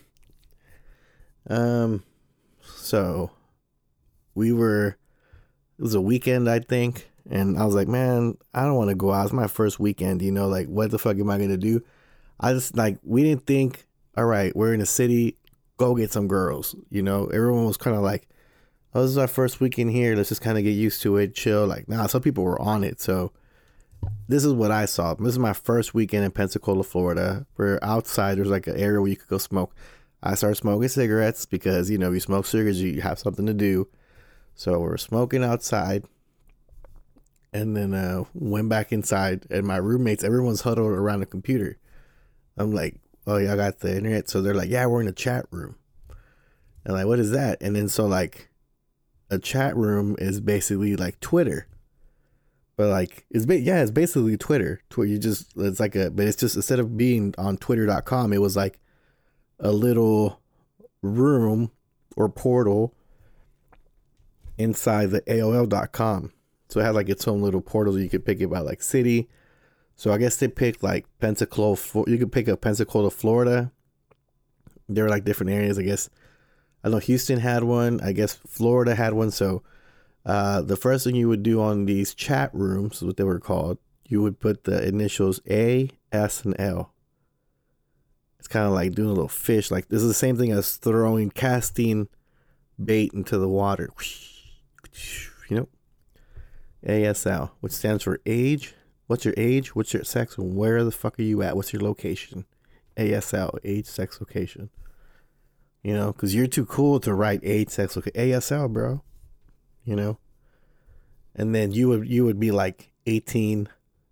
um, so, we were... It was a weekend, I think. And I was like, man, I don't want to go out. It's my first weekend, you know, like, what the fuck am I going to do? I just, like, we didn't think, all right, we're in a city, go get some girls, you know? Everyone was kind of like, oh, this is our first weekend here. Let's just kind of get used to it, chill. Like, nah, some people were on it. So this is what I saw. This is my first weekend in Pensacola, Florida. We're outside. There's like an area where you could go smoke. I started smoking cigarettes because, you know, if you smoke cigarettes, you have something to do. So we're smoking outside. And then uh, went back inside. And my roommates, everyone's huddled around the computer. I'm like, oh, y'all got the internet? So they're like, yeah, we're in a chat room. And like, what is that? And then so like a chat room is basically like Twitter. But like, it's ba- yeah, it's basically Twitter. Twitter, you just, it's like a, but it's just, instead of being on twitter dot com, it was like a little room or portal inside the A O L dot com. So it had like its own little portal. You could pick it by like city. So I guess they picked like Pensacola. You could pick up Pensacola, Florida. There were like different areas. I guess, I know Houston had one. I guess Florida had one. So uh, the first thing you would do on these chat rooms, what they were called, you would put the initials A, S, and L. It's kind of like doing a little fish. Like this is the same thing as throwing, casting bait into the water. You know, A S L, which stands for age. What's your age? What's your sex? And where the fuck are you at? What's your location? A S L, age, sex, location. You know, because you're too cool to write age, sex, location. A S L, bro. You know, and then you would you would be like eighteen,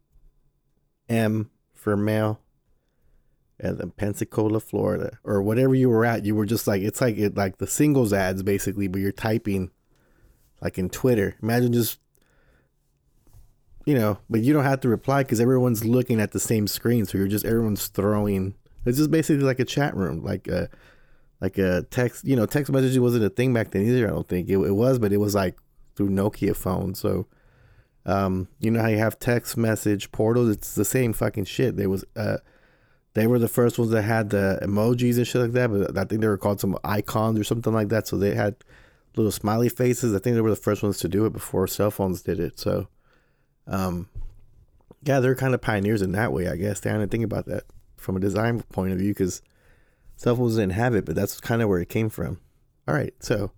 M for male, and then Pensacola, Florida, or whatever you were at. You were just like, it's like it like the singles ads basically, but you're typing like in Twitter. Imagine just, you know, but you don't have to reply because everyone's looking at the same screen, so you're just everyone's throwing. It's just basically like a chat room, like a like a text. You know, text messaging wasn't a thing back then either. I don't think it, it was, but it was like through Nokia phones. So, um, you know how you have text message portals? It's the same fucking shit. There was, uh, they were the first ones that had the emojis and shit like that. But I think they were called some icons or something like that. So they had little smiley faces. I think they were the first ones to do it before cell phones did it. So, um, yeah, they're kind of pioneers in that way, I guess. I didn't think about that from a design point of view because cell phones didn't have it, but that's kind of where it came from. All right, so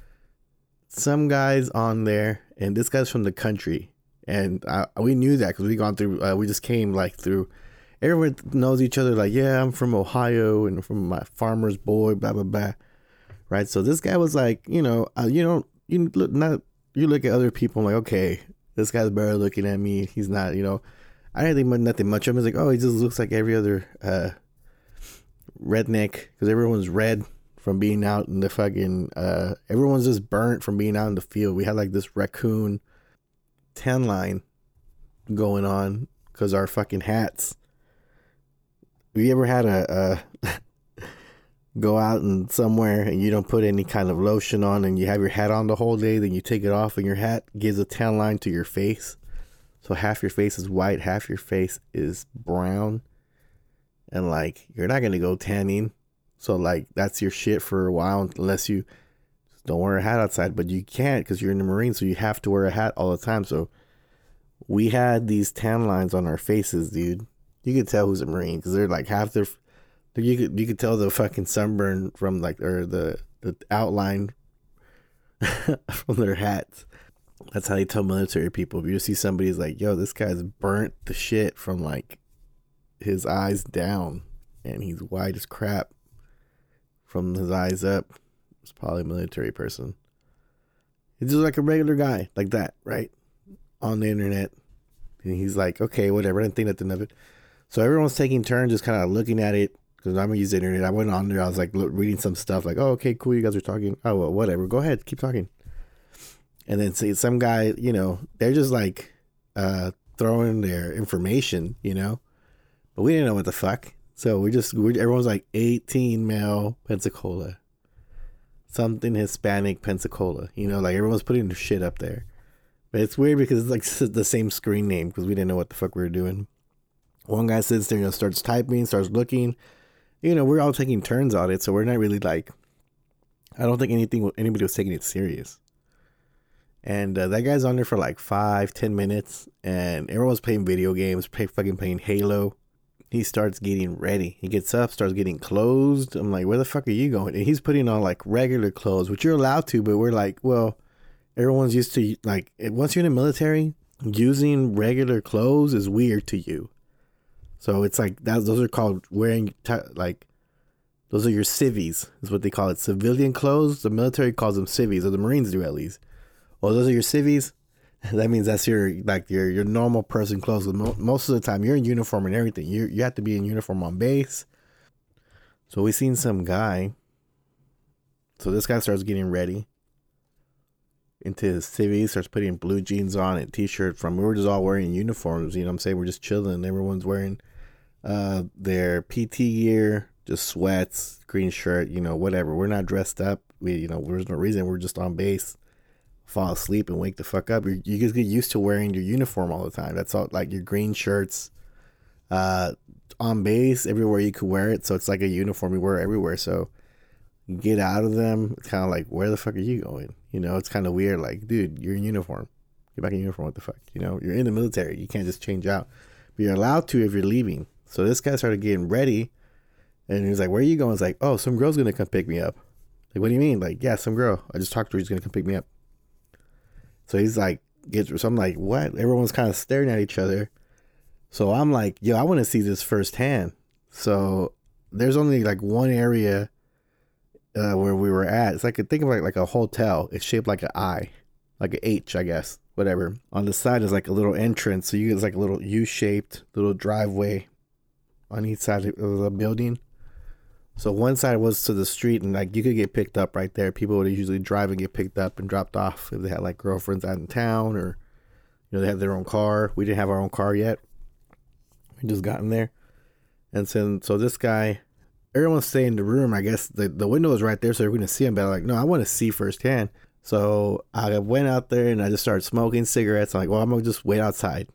some guys on there, and this guy's from the country, and I, we knew that because we gone through. Uh, we just came like through. Everyone knows each other. Like, yeah, I'm from Ohio and from my farmer's boy. Blah blah blah. Right. So this guy was like, you know, uh, you know, you look not. You look at other people and like, okay, this guy's better looking at me. He's not. You know, I didn't think nothing much of him. It's like, oh, he just looks like every other uh, redneck because everyone's red from being out in the fucking, uh, everyone's just burnt from being out in the field. We had like this raccoon tan line going on because our fucking hats. Have you ever had a, a go out and somewhere and you don't put any kind of lotion on and you have your hat on the whole day, then you take it off and your hat gives a tan line to your face. So half your face is white, half your face is brown. And like, you're not going to go tanning. So, like, that's your shit for a while unless you don't wear a hat outside. But you can't because you're in the Marines, so you have to wear a hat all the time. So, we had these tan lines on our faces, dude. You could tell who's a Marine because they're like half their... You could you could tell the fucking sunburn from, like, or the, the outline from their hats. That's how they tell military people. If you see somebody's like, yo, this guy's burnt the shit from, like, his eyes down. And he's white as crap. From his eyes up, it's probably a military person. He's just like a regular guy, like that, right? On the internet. And he's like, okay, whatever. I didn't think nothing of it. So everyone's taking turns just kind of looking at it. Because I'm going to use the internet. I went on there. I was like look, reading some stuff. Like, oh, okay, cool. You guys are talking. Oh, well, whatever. Go ahead. Keep talking. And then see some guy, you know, they're just like uh, throwing their information, you know. But we didn't know what the fuck. So we just, we, everyone's like eighteen male Pensacola. Something Hispanic Pensacola. You know, like everyone's putting their shit up there. But it's weird because it's like the same screen name because we didn't know what the fuck we were doing. One guy sits there and starts typing, starts looking. You know, we're all taking turns on it. So we're not really like, I don't think anything, anybody was taking it serious. And uh, that guy's on there for like five, ten minutes. And everyone's playing video games, play, fucking playing Halo. He starts getting ready. He gets up, starts getting clothed. I'm like, where the fuck are you going? And he's putting on like regular clothes, which you're allowed to, but we're like, well, everyone's used to, like, once you're in the military, using regular clothes is weird to you. So it's like, that. Those are called wearing, t- like, those are your civvies, is what they call it. Civilian clothes, the military calls them civvies, or the Marines do at least. Well, those are your civvies. That means that's your, like, your your normal person clothes. Most of the time, you're in uniform and everything. You you have to be in uniform on base. So we seen some guy. So this guy starts getting ready into his civvies, starts putting blue jeans on and t-shirt from, we were just all wearing uniforms, you know what I'm saying? We're just chilling. Everyone's wearing uh, their P T gear, just sweats, green shirt, you know, whatever. We're not dressed up. We, you know, there's no reason. We're just on base, fall asleep and wake the fuck up. You're, you just get used to wearing your uniform all the time. That's all, like your green shirts, uh, on base, everywhere you could wear it. So it's like a uniform you wear everywhere. So you get out of them, it's kind of like, where the fuck are you going? You know, it's kind of weird. Like, dude, you're in uniform. Get back in uniform. What the fuck? You know, you're in the military. You can't just change out. But you're allowed to if you're leaving. So this guy started getting ready. And he was like, where are you going? It's like, oh, some girl's going to come pick me up. Like, what do you mean? Like, yeah, some girl. I just talked to her. She's going to come pick me up. So he's like, gets, so I'm like, what? Everyone's kind of staring at each other. So I'm like, yo, I want to see this firsthand. So there's only like one area uh, where we were at. It's like, think of it like a hotel. It's shaped like an I, like an H, I guess, whatever. On the side is like a little entrance. So you get like a little U-shaped little driveway on each side of the building. So one side was to the street, and like you could get picked up right there. People would usually drive and get picked up and dropped off if they had like girlfriends out in town, or you know, they had their own car. We didn't have our own car yet. We just gotten there. And so, so this guy, everyone's staying in the room. I guess the, the window is right there, so they're going to see him. But I'm like, no, I want to see firsthand. So I went out there and I just started smoking cigarettes. I'm like, well, I'm going to just wait outside.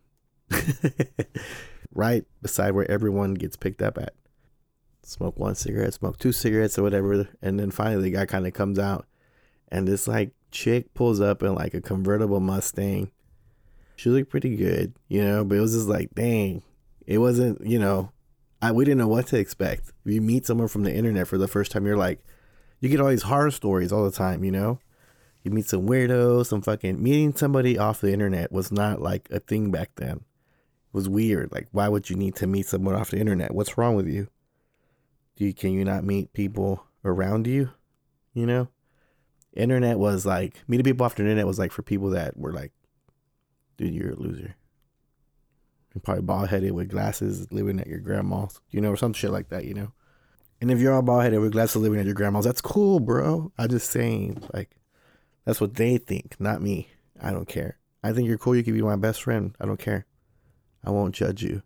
Right beside where everyone gets picked up at. Smoke one cigarette, smoke two cigarettes or whatever. And then finally the guy kind of comes out. And this like chick pulls up in like a convertible Mustang. She looked pretty good, you know, but it was just like, dang. It wasn't, you know, I we didn't know what to expect. If you meet someone from the internet for the first time, you're like, you get all these horror stories all the time, you know? You meet some weirdos, some fucking, meeting somebody off the internet was not like a thing back then. It was weird. Like, why would you need to meet someone off the internet? What's wrong with you? Do you, can you not meet people around you? You know? Internet was like, meeting people off the internet was like for people that were like, dude, you're a loser. You're probably bald headed with glasses living at your grandma's, you know, or some shit like that, you know? And if you're all bald headed with glasses living at your grandma's, that's cool, bro. I'm just saying, like, that's what they think, not me. I don't care. I think you're cool. You can be my best friend. I don't care. I won't judge you.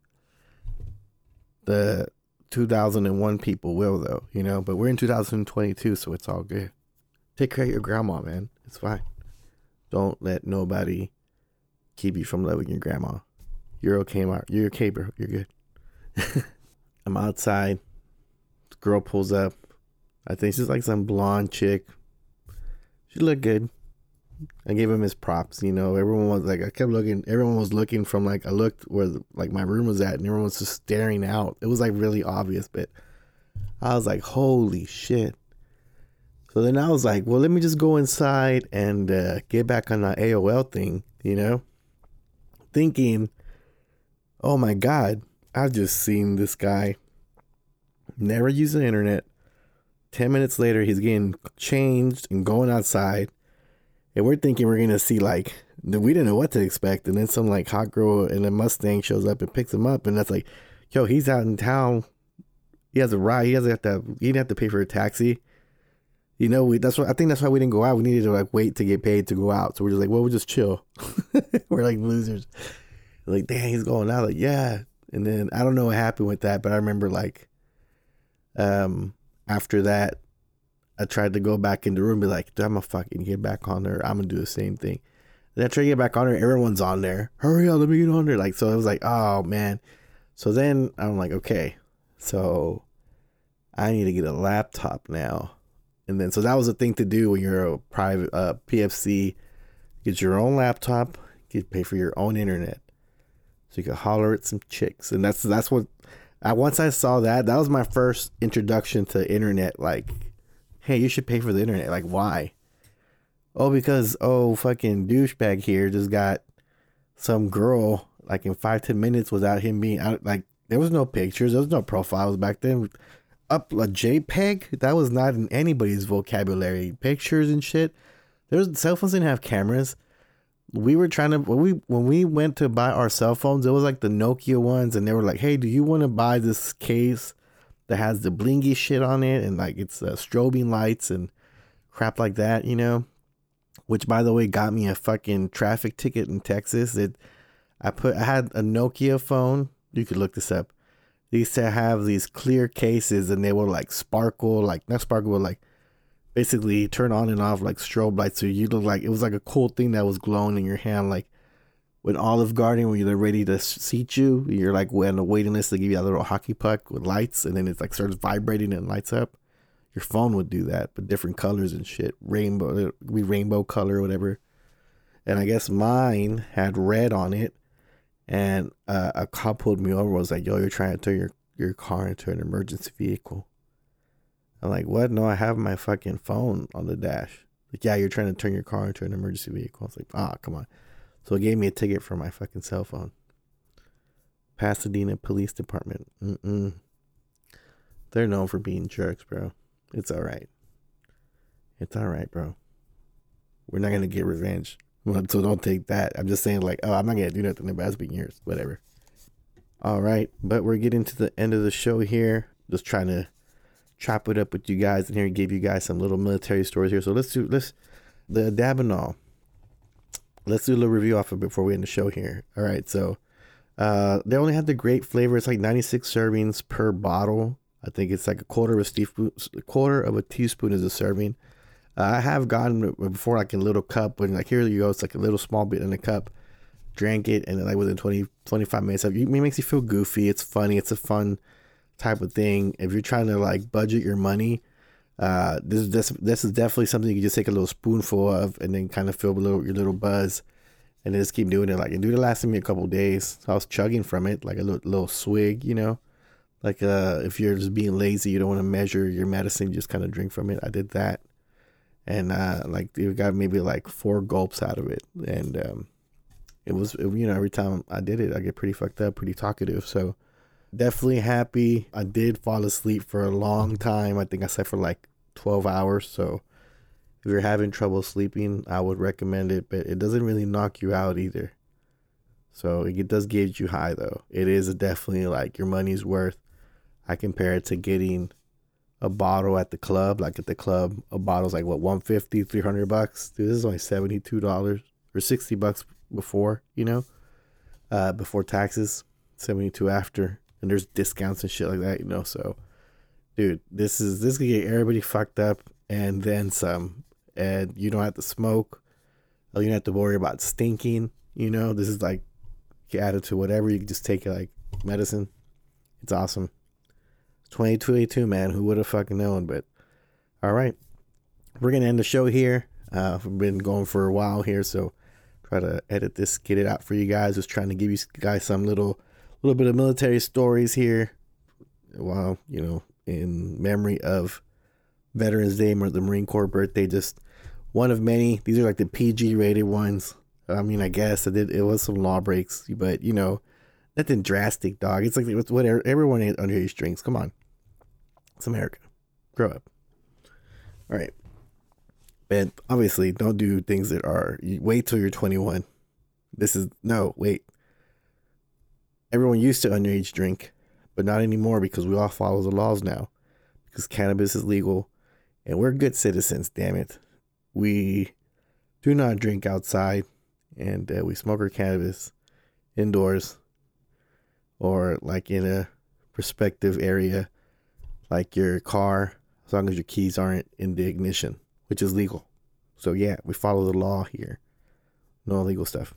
The two thousand one people will, though, you know, but we're in two thousand twenty-two, so it's all good. Take care of your grandma, man. It's fine. Don't let nobody keep you from loving your grandma. You're okay, Mark. You're okay, bro. You're good. I'm outside. This girl pulls up. I think she's like some blonde chick. She looked good. I gave him his props, you know. Everyone was like, I kept looking. Everyone was looking from like, I looked where like my room was at, and everyone was just staring out. It was like really obvious, but I was like, holy shit. So then I was like, well, let me just go inside and uh, get back on the A O L thing, you know, thinking, oh my God, I've just seen this guy never use the internet. Ten minutes later, he's getting changed and going outside. And we're thinking we're going to see like, we didn't know what to expect. And then some like hot girl in a Mustang shows up and picks him up. And that's like, yo, he's out in town. He has a ride. He doesn't have to, he didn't have to pay for a taxi. You know, we, that's what, I think that's why we didn't go out. We needed to like wait to get paid to go out. So we're just like, well, we'll just chill. We're like losers. Like, dang, he's going out. Like, yeah. And then I don't know what happened with that, but I remember like, um, after that, I tried to go back in the room and be like, dude, I'm gonna fucking get back on there. I'm gonna do the same thing. Then I try to get back on there. Everyone's on there. Hurry up, let me get on there. Like, so it was like, oh man. So then I'm like, okay, so I need to get a laptop now. And then, so that was the thing to do when you're a private uh, P F C. Get your own laptop. Get pay for your own internet, so you can holler at some chicks. And that's that's what. I once I saw that, that was my first introduction to internet. Like, hey, you should pay for the internet. Like, why? Oh, because oh, fucking douchebag here just got some girl like in five ten minutes without him being out. Like, there was no pictures, there was no profiles back then. Up a JPEG, that was not in anybody's vocabulary. Pictures and shit. There was cell phones didn't have cameras. We were trying to when we when we went to buy our cell phones, it was like the Nokia ones, and they were like, "Hey, do you want to buy this case that has the blingy shit on it, and like it's uh, strobing lights and crap like that, you know. Which, by the way, got me a fucking traffic ticket in Texas. It, I put, I had a Nokia phone. You could look this up. They used to have these clear cases, and they would like sparkle, like not sparkle, but like basically turn on and off like strobe lights. So you look like it was like a cool thing that was glowing in your hand, like when Olive Garden, when you're ready to seat you, you're like on the waiting list to give you a little hockey puck with lights, and then it like starts vibrating and lights up. Your phone would do that, but different colors and shit, rainbow, it would be rainbow color or whatever. And I guess mine had red on it, and uh, a cop pulled me over. Was like, "Yo, you're trying to turn your your car into an emergency vehicle." I'm like, "What? No, I have my fucking phone on the dash." Like, "Yeah, you're trying to turn your car into an emergency vehicle." I was like, "Ah, come on." So it gave me a ticket for my fucking cell phone. Pasadena Police Department. Mm-mm. They're known for being jerks, bro. It's all right. It's all right, bro. We're not going to get revenge. So don't take that. I'm just saying, like, oh, I'm not going to do nothing about it being yours. Whatever. All right. But we're getting to the end of the show here. Just trying to chop it up with you guys in here and give you guys some little military stories here. So let's do, let's, the Dabinol. Let's do a little review off of it before we end the show here. All right. So uh, they only had the great flavor. It's like ninety-six servings per bottle. I think it's like a quarter of a teaspoon. A quarter of a teaspoon is a serving. Uh, I have gotten it before, like in a little cup, and like here you go, it's like a little small bit in a cup. Drank it, and then like within twenty, twenty-five minutes, it makes you feel goofy. It's funny. It's a fun type of thing. If you're trying to like budget your money, uh, this is this, this is definitely something you can just take a little spoonful of, and then kind of feel a little your little buzz, and then just keep doing it. Like it dude, it lasted me a couple days. So I was chugging from it, like a little, little swig, you know. Like uh, if you're just being lazy, you don't want to measure your medicine, you just kind of drink from it. I did that. And uh, like you got maybe like four gulps out of it. And um, it was, it, you know, every time I did it, I get pretty fucked up, pretty talkative. So definitely happy. I did fall asleep for a long time. I think I slept for like twelve hours. So if you're having trouble sleeping, I would recommend it. But it doesn't really knock you out either. So it does get you high though. It is definitely like your money's worth. I compare it to getting a bottle at the club. Like at the club, a bottle's like what, one fifty, three hundred bucks. Dude, this is only seventy-two dollars or sixty bucks before, you know, uh, before taxes, seventy-two after, and there's discounts and shit like that, you know. So, dude, this is this can get everybody fucked up and then some. And you don't have to smoke. You don't have to worry about stinking. You know, this is like you add it to whatever. You can just take it like medicine. It's awesome. twenty twenty-two, man. Who would have fucking known? But all right, we're gonna end the show here. Uh, we've been going for a while here, so try to edit this, get it out for you guys. Just trying to give you guys some little, little bit of military stories here. While you know, in memory of Veterans Day or the Marine Corps birthday, just one of many. These are like the P G rated ones. I mean, I guess it did. It was some law breaks, but you know. Nothing drastic, dog. It's like it's whatever everyone underage drinks. Come on. It's America. Grow up. All right. And obviously, don't do things that are... You wait till you're twenty-one. This is... No, wait. Everyone used to underage drink, but not anymore because we all follow the laws now. Because cannabis is legal, and we're good citizens, damn it. We do not drink outside, and uh, we smoke our cannabis indoors. Or like in a prospective area, like your car, as long as your keys aren't in the ignition, which is legal. So yeah, we follow the law here. No illegal stuff.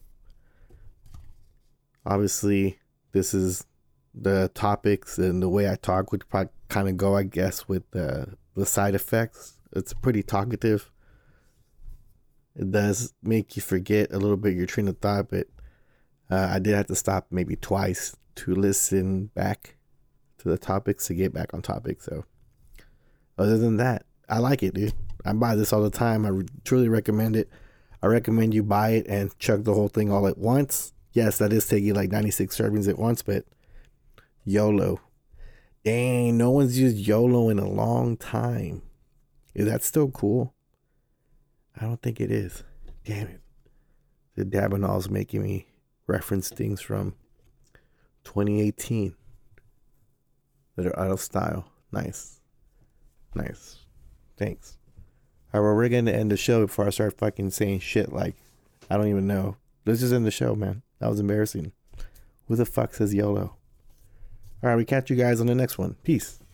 Obviously, this is the topics and the way I talk would probably kind of go, I guess, with the, the side effects. It's pretty talkative. It does make you forget a little bit your train of thought, but uh, I did have to stop maybe twice to listen back to the topics to get back on topic. So other than that, I like it, dude. I buy this all the time. I re- truly recommend it. I recommend you buy it and chug the whole thing all at once. Yes, that is taking like ninety-six servings at once, but YOLO. Dang, no one's used YOLO in a long time. Is that still cool? I don't think it is. Damn it. The Dabinol's making me reference things from twenty eighteen that are out of style. Nice. Nice. Thanks. All right, well, we're going to end the show before I start fucking saying shit like, I don't even know. Let's just end the show, man. That was embarrassing. Who the fuck says YOLO? All right, we catch you guys on the next one. Peace.